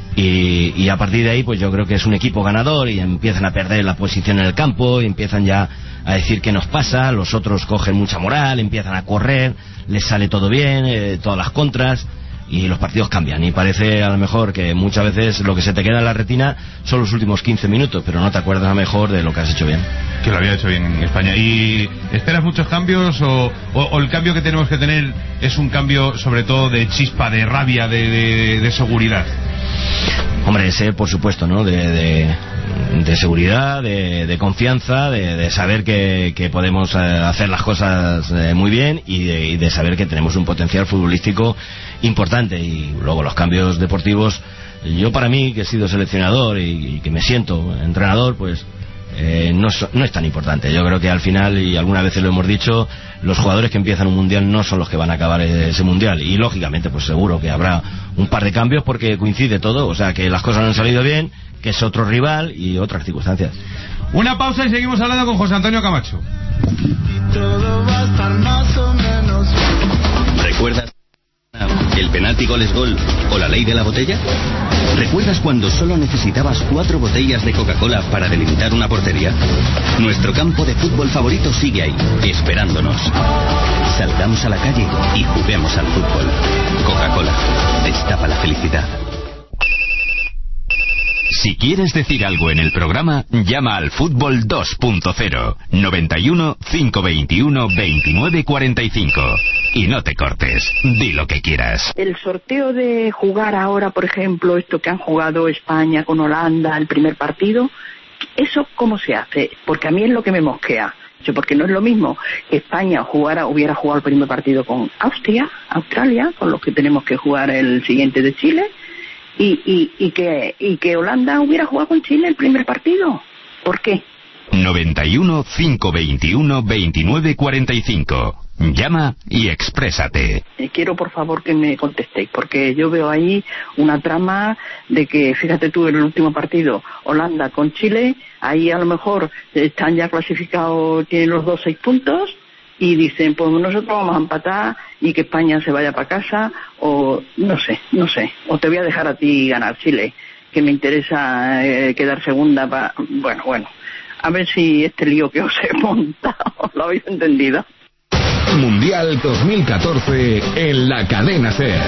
Y a partir de ahí pues yo creo que es un equipo ganador y empiezan a perder la posición en el campo y empiezan ya a decir qué nos pasa, los otros cogen mucha moral, empiezan a correr, les sale todo bien, todas las contras, y los partidos cambian, y parece a lo mejor que muchas veces lo que se te queda en la retina son los últimos 15 minutos, pero no te acuerdas a lo mejor de lo que has hecho bien. Que lo había hecho bien en España. ¿Y esperas muchos cambios o el cambio que tenemos que tener es un cambio sobre todo de chispa, de rabia, de seguridad? Hombre, ese por supuesto, ¿no? De seguridad, de confianza, de saber que podemos hacer las cosas muy bien y de saber que tenemos un potencial futbolístico importante. Y luego los cambios deportivos, yo para mí que he sido seleccionador y que me siento entrenador, pues no es tan importante. Yo creo que al final, y algunas veces lo hemos dicho, los jugadores que empiezan un mundial no son los que van a acabar ese mundial, y lógicamente pues seguro que habrá un par de cambios porque coincide todo, o sea que las cosas no han salido bien, que es otro rival y otras circunstancias. Una pausa y seguimos hablando con José Antonio Camacho. Todo va a estar más o menos. ¿Recuerdas el penalti gol es gol o la ley de la botella? ¿Recuerdas cuando solo necesitabas 4 botellas de Coca-Cola para delimitar una portería? Nuestro campo de fútbol favorito sigue ahí, esperándonos. Salgamos a la calle y juguemos al fútbol. Coca-Cola, destapa la felicidad. Si quieres decir algo en el programa, llama al Fútbol 2.0 91 521 2945 y no te cortes, di lo que quieras. El sorteo de jugar ahora, por ejemplo, esto que han jugado España con Holanda, el primer partido, ¿eso cómo se hace? Porque a mí es lo que me mosquea. Porque no es lo mismo que España hubiera jugado el primer partido con Australia, con los que tenemos que jugar el siguiente de Chile, y que Holanda hubiera jugado con Chile el primer partido. ¿Por qué? 91 521 2945. Llama y exprésate. Quiero por favor que me contestéis, porque yo veo ahí una trama de que, fíjate tú, en el último partido Holanda con Chile, ahí a lo mejor están ya clasificados, tienen los dos 6 puntos, y dicen, pues nosotros vamos a empatar y que España se vaya para casa, o no sé, o te voy a dejar a ti ganar Chile, que me interesa quedar segunda bueno, a ver si este lío que os he montado lo habéis entendido. Mundial 2014 en la cadena SER.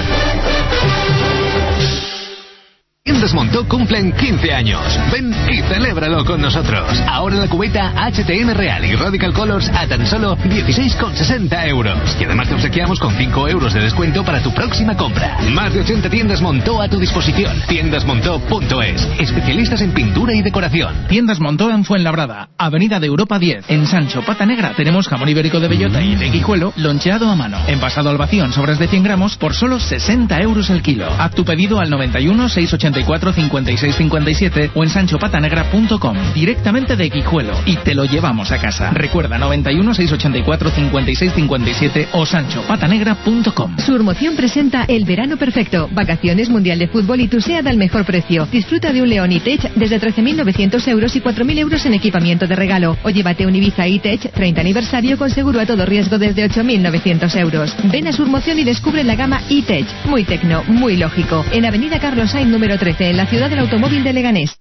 Tiendas Montó cumplen 15 años. Ven y celébralo con nosotros. Ahora la cubeta HTM Real y Radical Colors a tan solo 16,60 euros. Y además te obsequiamos con 5 euros de descuento para tu próxima compra. Más de 80 tiendas Montó a tu disposición. Tiendasmontó.es. Especialistas en pintura y decoración. Tiendas Montó en Fuenlabrada, Avenida de Europa 10. En Sancho Pata Negra tenemos jamón ibérico de bellota y de guijuelo loncheado a mano. Envasado al vacío en sobras de 100 gramos por solo 60 euros el kilo. Haz tu pedido al 91 684 56 57 o en sanchopatanegra.com, directamente de Guijuelo, y te lo llevamos a casa. Recuerda, 91 684 56 57 o sanchopatanegra.com. Surmoción presenta El Verano Perfecto, vacaciones, mundial de fútbol y tu SEAT al mejor precio. Disfruta de un León E-Tech desde 13.900 euros y 4.000 euros en equipamiento de regalo, o llévate un Ibiza E-Tech 30 aniversario con seguro a todo riesgo desde 8.900 euros. Ven a Surmoción y descubre la gama E-Tech, muy tecno, muy lógico, en Avenida Carlos Sainz número 13, en la ciudad del automóvil de Leganés.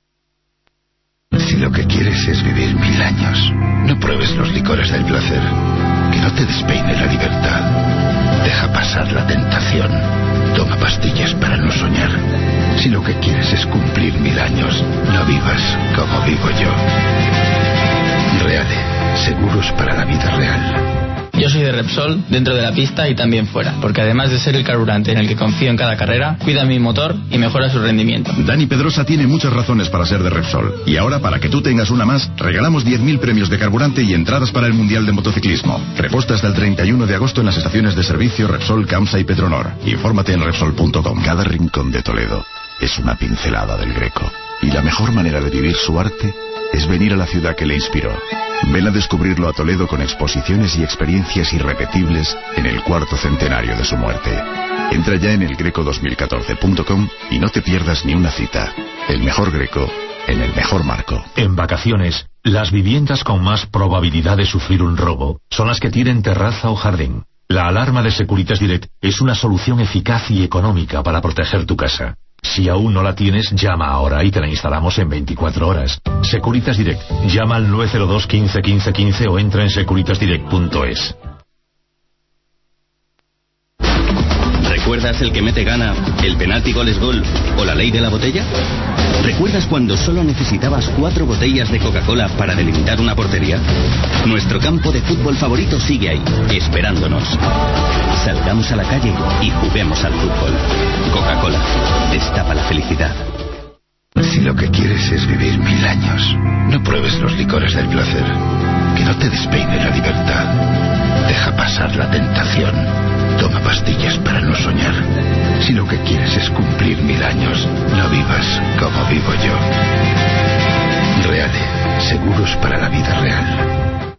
Si lo que quieres es vivir 1000 años, no pruebes los licores del placer. Que no te despeine la libertad. Deja pasar la tentación. Toma pastillas para no soñar. Si lo que quieres es cumplir 1000 años, no vivas como vivo yo. Reale, seguros para la vida real. Yo soy de Repsol, dentro de la pista y también fuera, porque además de ser el carburante en el que confío en cada carrera, cuida mi motor y mejora su rendimiento. Dani Pedrosa tiene muchas razones para ser de Repsol. Y ahora, para que tú tengas una más, regalamos 10.000 premios de carburante y entradas para el Mundial de Motociclismo. Reposta hasta el 31 de agosto en las estaciones de servicio Repsol, Camsa y Petronor. Infórmate en Repsol.com. Cada rincón de Toledo es una pincelada del Greco. Y la mejor manera de vivir su arte es venir a la ciudad que le inspiró. Ven a descubrirlo a Toledo con exposiciones y experiencias irrepetibles en el 4º centenario de su muerte. Entra ya en elgreco2014.com y no te pierdas ni una cita. El mejor Greco en el mejor marco. En vacaciones, las viviendas con más probabilidad de sufrir un robo son las que tienen terraza o jardín. La alarma de Securitas Direct es una solución eficaz y económica para proteger tu casa. Si aún no la tienes, llama ahora y te la instalamos en 24 horas. Securitas Direct. Llama al 902 15 15 15 o entra en securitasdirect.es. ¿Recuerdas el que mete gana, el penalti goles gol o la ley de la botella? ¿Recuerdas cuando solo necesitabas 4 botellas de Coca-Cola para delimitar una portería? Nuestro campo de fútbol favorito sigue ahí, esperándonos. Salgamos a la calle y juguemos al fútbol. Coca-Cola, destapa la felicidad. Si lo que quieres es vivir 1000 años, no pruebes los licores del placer. Que no te despeine la libertad. Deja pasar la tentación. Toma pastillas para no soñar. Si lo que quieres es cumplir 1000 años, no vivas como vivo yo. Reale, seguros para la vida real.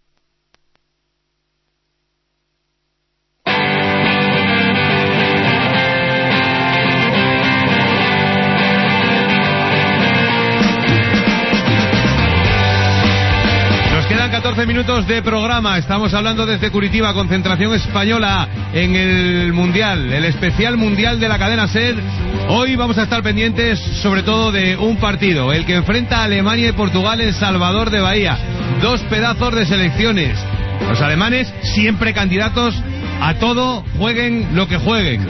Nos quedan 14 minutos de programa. Estamos hablando desde Curitiba, concentración española en el Mundial, el especial Mundial de la cadena SER. Hoy vamos a estar pendientes sobre todo de un partido, el que enfrenta a Alemania y Portugal en Salvador de Bahía. 2 pedazos de selecciones. Los alemanes siempre candidatos a todo, jueguen lo que jueguen.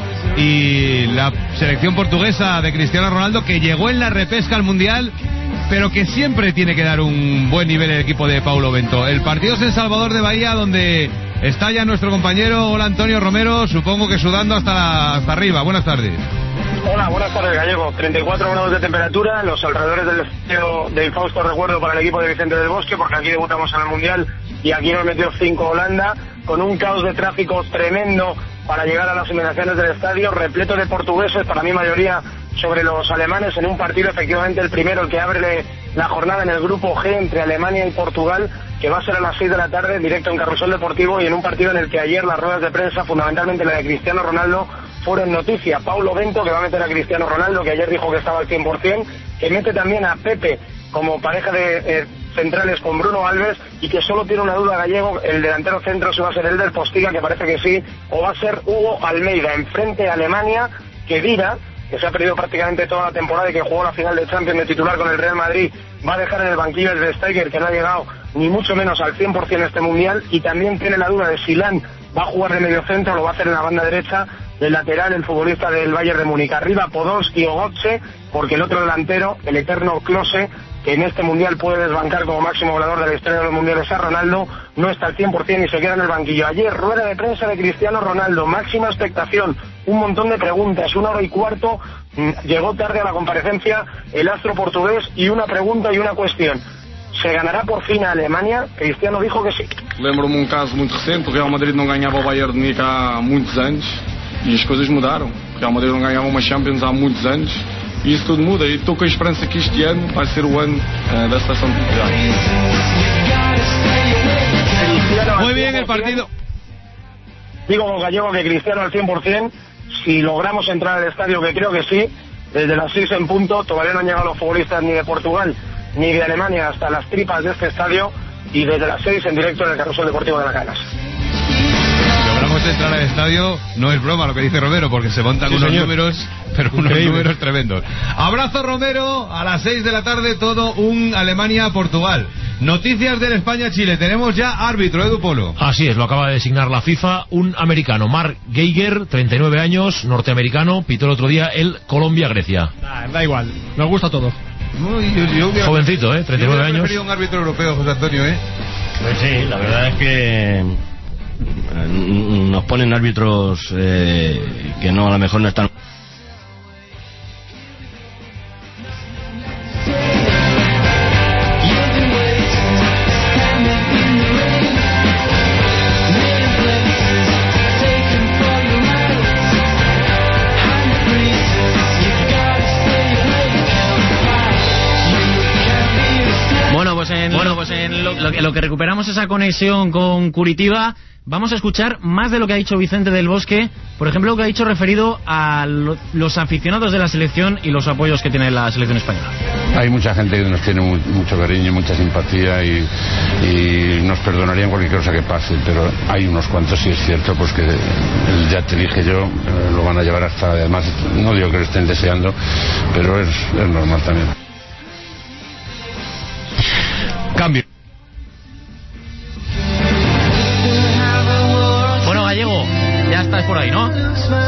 Y la selección portuguesa de Cristiano Ronaldo, que llegó en la repesca al Mundial, pero que siempre tiene que dar un buen nivel el equipo de Paulo Bento. El partido es en Salvador de Bahía, donde está ya nuestro compañero. Hola, Antonio Romero, supongo que sudando hasta arriba. Buenas tardes. Hola, buenas tardes, Gallego. 34 grados de temperatura en los alrededores del estadio de Fausto Recuerdo para el equipo de Vicente del Bosque, porque aquí debutamos en el Mundial y aquí nos metió 5 Holanda, con un caos de tráfico tremendo para llegar a las inmediaciones del estadio, repleto de portugueses, para mí mayoría sobre los alemanes, en un partido efectivamente el primero, el que abre la jornada en el grupo G entre Alemania y Portugal, que va a ser a las 6 de la tarde, directo en Carrusel Deportivo, y en un partido en el que ayer las ruedas de prensa, fundamentalmente la de Cristiano Ronaldo, fueron noticia. Paulo Bento, que va a meter a Cristiano Ronaldo, que ayer dijo que estaba al 100%, que mete también a Pepe como pareja de centrales con Bruno Alves, y que solo tiene una duda, Gallego, el delantero centro si va a ser el del Postiga, que parece que sí, o va a ser Hugo Almeida, enfrente a Alemania, que Vira, que se ha perdido prácticamente toda la temporada y que jugó la final de Champions de titular con el Real Madrid, va a dejar en el banquillo el de Steiger, que no ha llegado ni mucho menos al 100% en este Mundial, y también tiene la duda de si Lan va a jugar de medio centro o lo va a hacer en la banda derecha, del lateral, el futbolista del Bayern de Múnich. Arriba Podolski o Götze, porque el otro delantero, el eterno Klose, que en este Mundial puede desbancar como máximo goleador de la historia de los Mundiales a Ronaldo, no está al 100% y se queda en el banquillo. Ayer, rueda de prensa de Cristiano Ronaldo, máxima expectación, un montón de preguntas, 1 hora y cuarto, llegó tarde a la comparecencia el astro portugués, y una pregunta y una cuestión: ¿se ganará por fin a Alemania? Cristiano dijo que sí. Lembro-me um caso muito recente, o Real Madrid não ganhava o Bayern de Munique há muitos anos e as coisas mudaram. O Real Madrid não ganhava uma Champions há muitos anos e isso tudo muda, e estou com a esperança que este ano vai ser o ano da seleção de Portugal. Muy bien el partido. Digo, Gallego, que Cristiano al 100%, si logramos entrar al estadio, que creo que sí, desde las 6 en punto, todavía no han llegado los futbolistas ni de Portugal ni de Alemania hasta las tripas de este estadio, y desde las 6 en directo en el Carrusel Deportivo de la Canas. Logramos entrar al estadio, no es broma lo que dice Romero, porque se montan unos números, pero unos números tremendos. Abrazo, Romero, a las 6 de la tarde todo un Alemania-Portugal. Noticias del España-Chile, tenemos ya árbitro, Edu Polo. Así es, lo acaba de designar la FIFA, un americano, Mark Geiger, 39 años, norteamericano, pitó el otro día el Colombia-Grecia. Da igual, nos gusta todo. No, jovencito, 39 años. Yo prefería un árbitro europeo, José Antonio, Pues sí, la verdad es que nos ponen árbitros que no, a lo mejor no están. En lo que recuperamos esa conexión con Curitiba, vamos a escuchar más de lo que ha dicho Vicente del Bosque, por ejemplo, lo que ha dicho referido a los aficionados de la selección y los apoyos que tiene la selección española. Hay mucha gente que nos tiene mucho cariño, mucha simpatía y nos perdonarían cualquier cosa que pase, pero hay unos cuantos, sí es cierto, pues que el ya te dije yo, lo van a llevar hasta, además, no digo que lo estén deseando, pero es normal también. Cambio. Bueno, Gallego, ya estás por ahí, ¿no?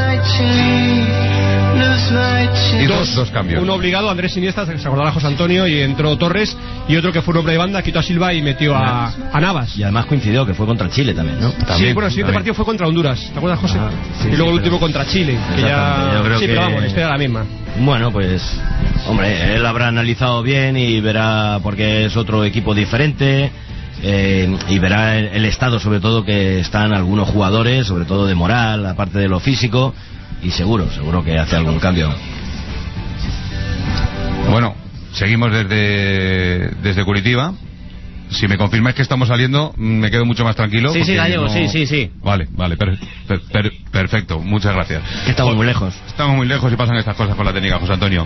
Y dos cambios. Uno obligado, Andrés Iniesta, se acordará José Antonio, y entró Torres, y otro que fue un hombre de banda, quitó a Silva y metió a Navas. Y además coincidió que fue contra Chile también, ¿no? Sí, bueno, el siguiente partido fue contra Honduras, ¿te acuerdas, José? Sí, y luego el último pero... contra Chile, que ya... Yo creo sí, que... pero vamos, la historia era la misma. Bueno, pues, hombre, él habrá analizado bien y verá, porque es otro equipo diferente, y verá el estado, sobre todo, que están algunos jugadores, sobre todo de moral, aparte de lo físico, y seguro que hace algún cambio. Bueno, seguimos desde Curitiba. Si me confirmáis que estamos saliendo, me quedo mucho más tranquilo. Sí, Gallego, no... sí. Vale, perfecto, muchas gracias. Que estamos muy lejos. Estamos muy lejos y pasan estas cosas con la técnica, José Antonio.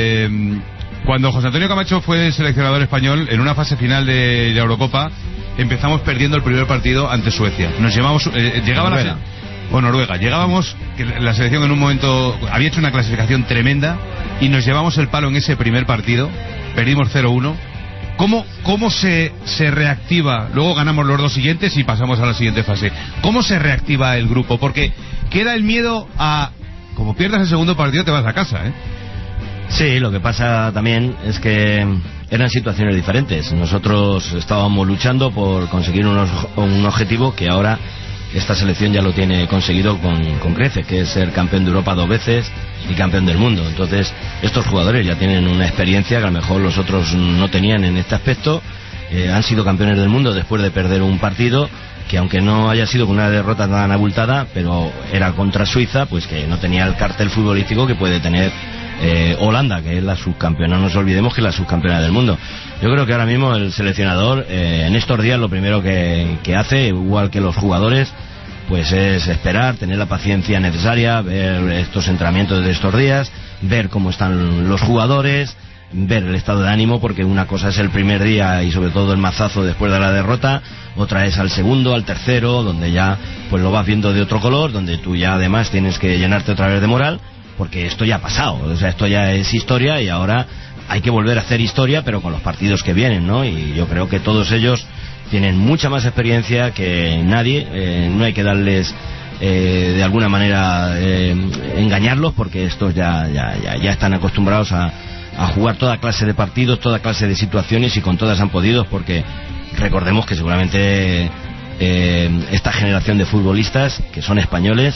Cuando José Antonio Camacho fue seleccionador español, en una fase final de la Eurocopa, empezamos perdiendo el primer partido ante Suecia. Nos llevamos, Noruega. Llegábamos, que la selección en un momento había hecho una clasificación tremenda y nos llevamos el palo en ese primer partido, perdimos 0-1. ¿Cómo se reactiva? Luego ganamos los dos siguientes y pasamos a la siguiente fase. ¿Cómo se reactiva el grupo? Porque queda el miedo a, como pierdas el segundo partido, te vas a casa, ¿eh? Sí, lo que pasa también es que eran situaciones diferentes. Nosotros estábamos luchando por conseguir un objetivo que ahora esta selección ya lo tiene conseguido con creces, que es ser campeón de Europa 2 veces y campeón del mundo. Entonces estos jugadores ya tienen una experiencia que a lo mejor los otros no tenían en este aspecto. Han sido campeones del mundo después de perder un partido que, aunque no haya sido con una derrota tan abultada, pero era contra Suiza, pues que no tenía el cartel futbolístico que puede tener Holanda, que es la subcampeona. No nos olvidemos que es la subcampeona del mundo. Yo creo que ahora mismo el seleccionador en estos días lo primero que hace, igual que los jugadores, pues es esperar, tener la paciencia necesaria, ver estos entrenamientos de estos días, ver cómo están los jugadores, ver el estado de ánimo, porque una cosa es el primer día y sobre todo el mazazo después de la derrota, otra es al segundo, al tercero, donde ya pues lo vas viendo de otro color, donde tú ya además tienes que llenarte otra vez de moral, porque esto ya ha pasado, o sea, esto ya es historia y ahora hay que volver a hacer historia, pero con los partidos que vienen, ¿no? Y yo creo que todos ellos tienen mucha más experiencia que nadie, no hay que darles de alguna manera engañarlos, porque estos ya están acostumbrados a jugar toda clase de partidos, toda clase de situaciones, y con todas han podido, porque recordemos que seguramente esta generación de futbolistas que son españoles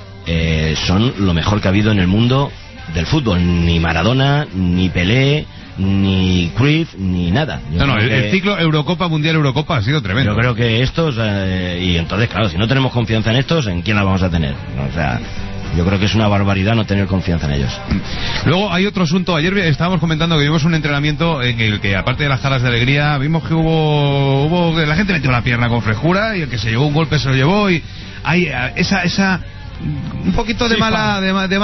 son lo mejor que ha habido en el mundo del fútbol. Ni Maradona, ni Pelé, ni Cruyff, ni nada. El ciclo Eurocopa, Mundial, Eurocopa ha sido tremendo. Yo creo que estos, y entonces, claro, si no tenemos confianza en estos, ¿en quién la vamos a tener? O sea, yo creo que es una barbaridad no tener confianza en ellos. Luego hay otro asunto. Ayer estábamos comentando que vimos un entrenamiento en el que, aparte de las caras de alegría, vimos que hubo la gente metió la pierna con frescura, y el que se llevó un golpe se lo llevó, y hay esa un poquito de mala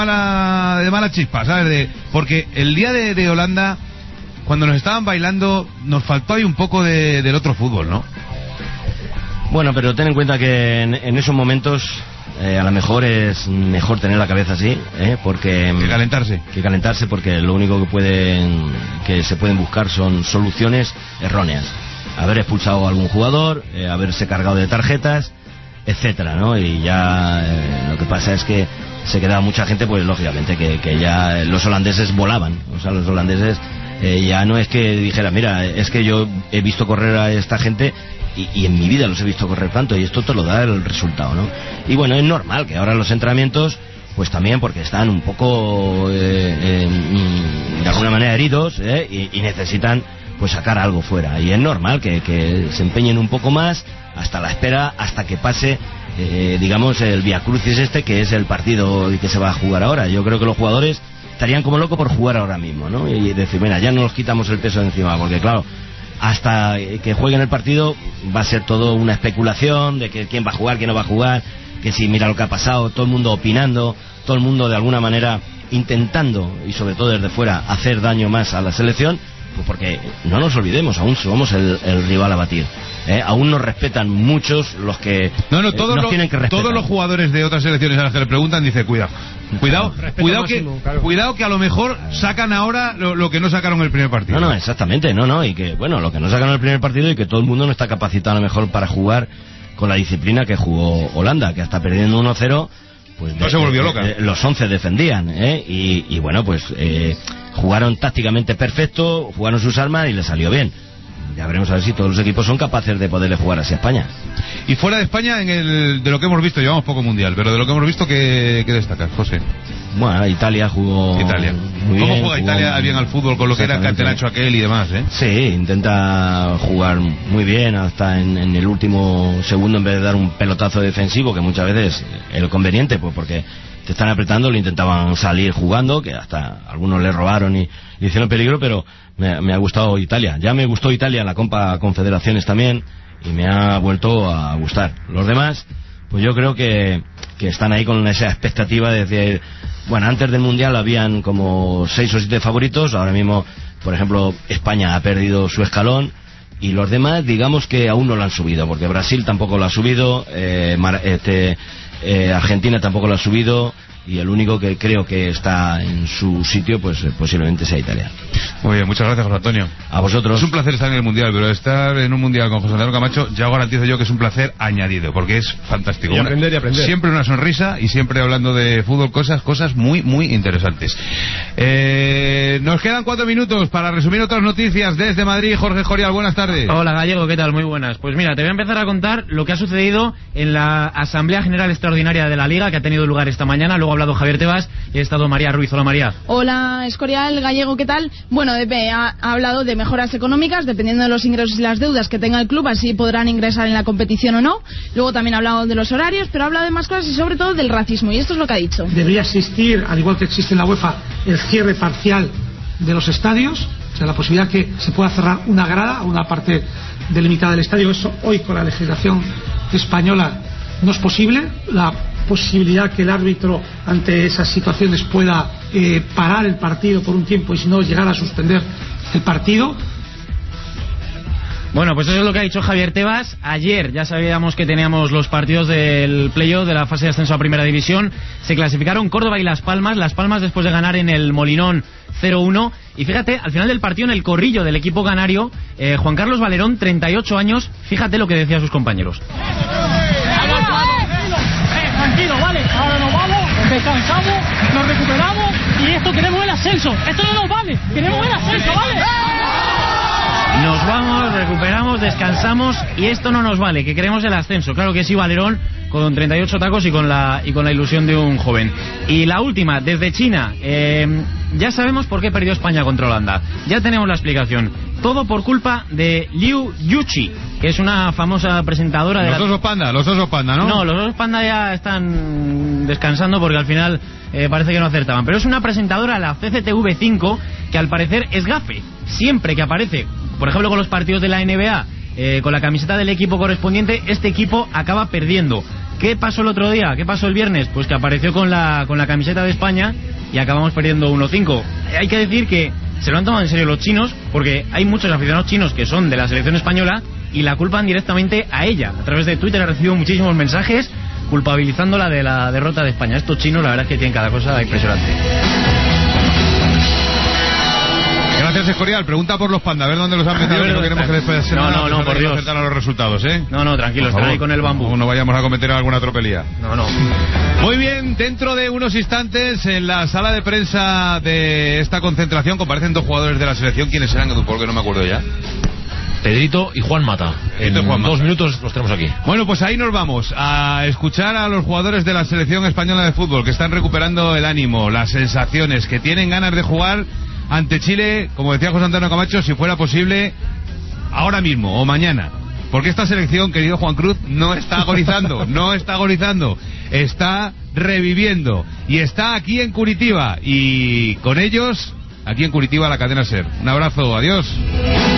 chispa, ¿sabes? Porque el día de Holanda, cuando nos estaban bailando, nos faltó ahí un poco del otro fútbol, ¿no? Bueno, pero ten en cuenta que en esos momentos a lo mejor es mejor tener la cabeza así, porque que calentarse, porque lo único que se pueden buscar son soluciones erróneas. Haber expulsado a algún jugador, haberse cargado de tarjetas, etcétera, ¿no? Y ya lo que pasa es que se quedaba mucha gente, pues lógicamente que ya los holandeses volaban. O sea, los holandeses ya no es que dijera, mira, es que yo he visto correr a esta gente y en mi vida los he visto correr tanto, y esto te lo da el resultado, ¿no? Y bueno, es normal que ahora los entrenamientos, pues también porque están un poco de alguna manera heridos, y necesitan pues sacar algo fuera, y es normal que se empeñen un poco más hasta la espera, hasta que pase digamos el viacrucis que es el partido que se va a jugar ahora. Yo creo que los jugadores estarían como locos por jugar ahora mismo, ¿no? Y decir, mira, ya no nos quitamos el peso de encima, porque claro, hasta que jueguen el partido va a ser todo una especulación de que quién va a jugar, quién no va a jugar, que si mira lo que ha pasado, todo el mundo opinando, todo el mundo de alguna manera intentando, y sobre todo desde fuera, hacer daño más a la selección, Pues porque no nos olvidemos, aún somos el rival a batir. Aún nos respetan muchos los que nos tienen que respetar. Todos los jugadores de otras selecciones a las que le preguntan dicen cuidado que a lo mejor sacan ahora lo que no sacaron en el primer partido. No, exactamente, y que bueno, lo que no sacaron en el primer partido y que todo el mundo no está capacitado a lo mejor para jugar con la disciplina que jugó Holanda, que hasta perdiendo 1-0 pues no se volvió loca. Los 11 defendían, y bueno, pues jugaron tácticamente perfecto, jugaron sus armas y les salió bien. Ya veremos a ver si todos los equipos son capaces de poderle jugar así a España. Y fuera de España, de lo que hemos visto, llevamos poco mundial, pero de lo que hemos visto, ¿qué destacas, José? Bueno, Italia jugó muy ¿Cómo bien, juega Italia bien al fútbol con lo que era el catenacho aquel y demás, Sí, intenta jugar muy bien hasta en el último segundo, en vez de dar un pelotazo defensivo, que muchas veces es el conveniente, pues porque te están apretando, le intentaban salir jugando, que hasta algunos le robaron y hicieron peligro, pero me ha gustado Italia. Ya me gustó Italia en la Copa Confederaciones también, y me ha vuelto a gustar. Los demás, pues yo creo que están ahí con esa expectativa de decir, bueno, antes del Mundial habían como 6 o 7 favoritos, ahora mismo, por ejemplo, España ha perdido su escalón, y los demás, digamos que aún no lo han subido, porque Brasil tampoco lo ha subido, Argentina tampoco lo ha subido, y el único que creo que está en su sitio, pues posiblemente sea Italia. Muy bien, muchas gracias, José Antonio. A vosotros. Es un placer estar en el Mundial, pero estar en un Mundial con José Antonio Camacho, ya garantizo yo que es un placer añadido, porque es fantástico. Y aprender y aprender. Siempre una sonrisa y siempre hablando de fútbol, cosas muy, muy interesantes. Nos quedan 4 minutos para resumir otras noticias desde Madrid. Jorge Jorial, buenas tardes. Hola, Gallego, ¿qué tal? Muy buenas. Pues mira, te voy a empezar a contar lo que ha sucedido en la Asamblea General Extraordinaria de la Liga, que ha tenido lugar esta mañana. Luego ha hablado Javier Tebas y ha estado María Ruiz. Hola, María. Hola, Escorial, Gallego, ¿qué tal? Bueno, ha hablado de mejoras económicas dependiendo de los ingresos y las deudas que tenga el club, así podrán ingresar en la competición o no. Luego también ha hablado de los horarios, pero habla de más cosas y sobre todo del racismo, y esto es lo que ha dicho. Debería existir, al igual que existe en la UEFA, el cierre parcial de los estadios, o sea, la posibilidad que se pueda cerrar una grada, una parte delimitada del estadio. Eso hoy con la legislación española no es posible. La posibilidad que el árbitro ante esas situaciones pueda parar el partido por un tiempo y si no llegar a suspender el partido. Bueno, pues eso es lo que ha dicho Javier Tebas. Ayer ya sabíamos que teníamos los partidos del playoff de la fase de ascenso a Primera División. Se clasificaron Córdoba y Las Palmas. Las Palmas después de ganar en el Molinón 0-1. Y fíjate, al final del partido, en el corrillo del equipo canario, Juan Carlos Valerón, 38 años, fíjate lo que decía a sus compañeros. Tranquilo, vale, ahora nos vamos, descansamos, nos recuperamos y esto queremos el ascenso. Esto no nos vale, queremos el ascenso, ¿vale? Nos vamos, recuperamos, descansamos y esto no nos vale, que queremos el ascenso. Claro que sí, Valerón, con 38 tacos y con la ilusión de un joven. Y la última, desde China, ya sabemos por qué perdió España contra Holanda. Ya tenemos la explicación. Todo por culpa de Liu Yuchi, que es una famosa presentadora de los osos panda, ¿no? No, los osos panda ya están descansando porque al final parece que no acertaban. Pero es una presentadora de la CCTV5 que al parecer es gafe. Siempre que aparece, por ejemplo con los partidos de la NBA, con la camiseta del equipo correspondiente, este equipo acaba perdiendo. ¿Qué pasó el otro día? ¿Qué pasó el viernes? Pues que apareció con la camiseta de España y acabamos perdiendo 1-5. Hay que decir que se lo han tomado en serio los chinos, porque hay muchos aficionados chinos que son de la selección española y la culpan directamente a ella. A través de Twitter he recibido muchísimos mensajes culpabilizándola de la derrota de España. Estos chinos la verdad es que tienen cada cosa impresionante. Gracias, Escorial. Pregunta por los pandas, a ver dónde los han metido, que no queremos que después se no, por Dios, acertar a los resultados, ¿eh? No, tranquilo, están ahí con el bambú. No vayamos a cometer alguna tropelía. No. Muy bien, dentro de unos instantes, en la sala de prensa de esta concentración, comparecen 2 jugadores de la selección. ¿Quiénes serán, Edu? Porque no me acuerdo ya. Pedrito y Juan Mata. En 2 minutos los tenemos aquí. Bueno, pues ahí nos vamos a escuchar a los jugadores de la selección española de fútbol, que están recuperando el ánimo, las sensaciones, que tienen ganas de jugar ante Chile, como decía José Antonio Camacho, si fuera posible, ahora mismo o mañana. Porque esta selección, querido Juan Cruz, no está agonizando, está reviviendo. Y está aquí en Curitiba. Y con ellos, aquí en Curitiba, la cadena SER. Un abrazo, adiós.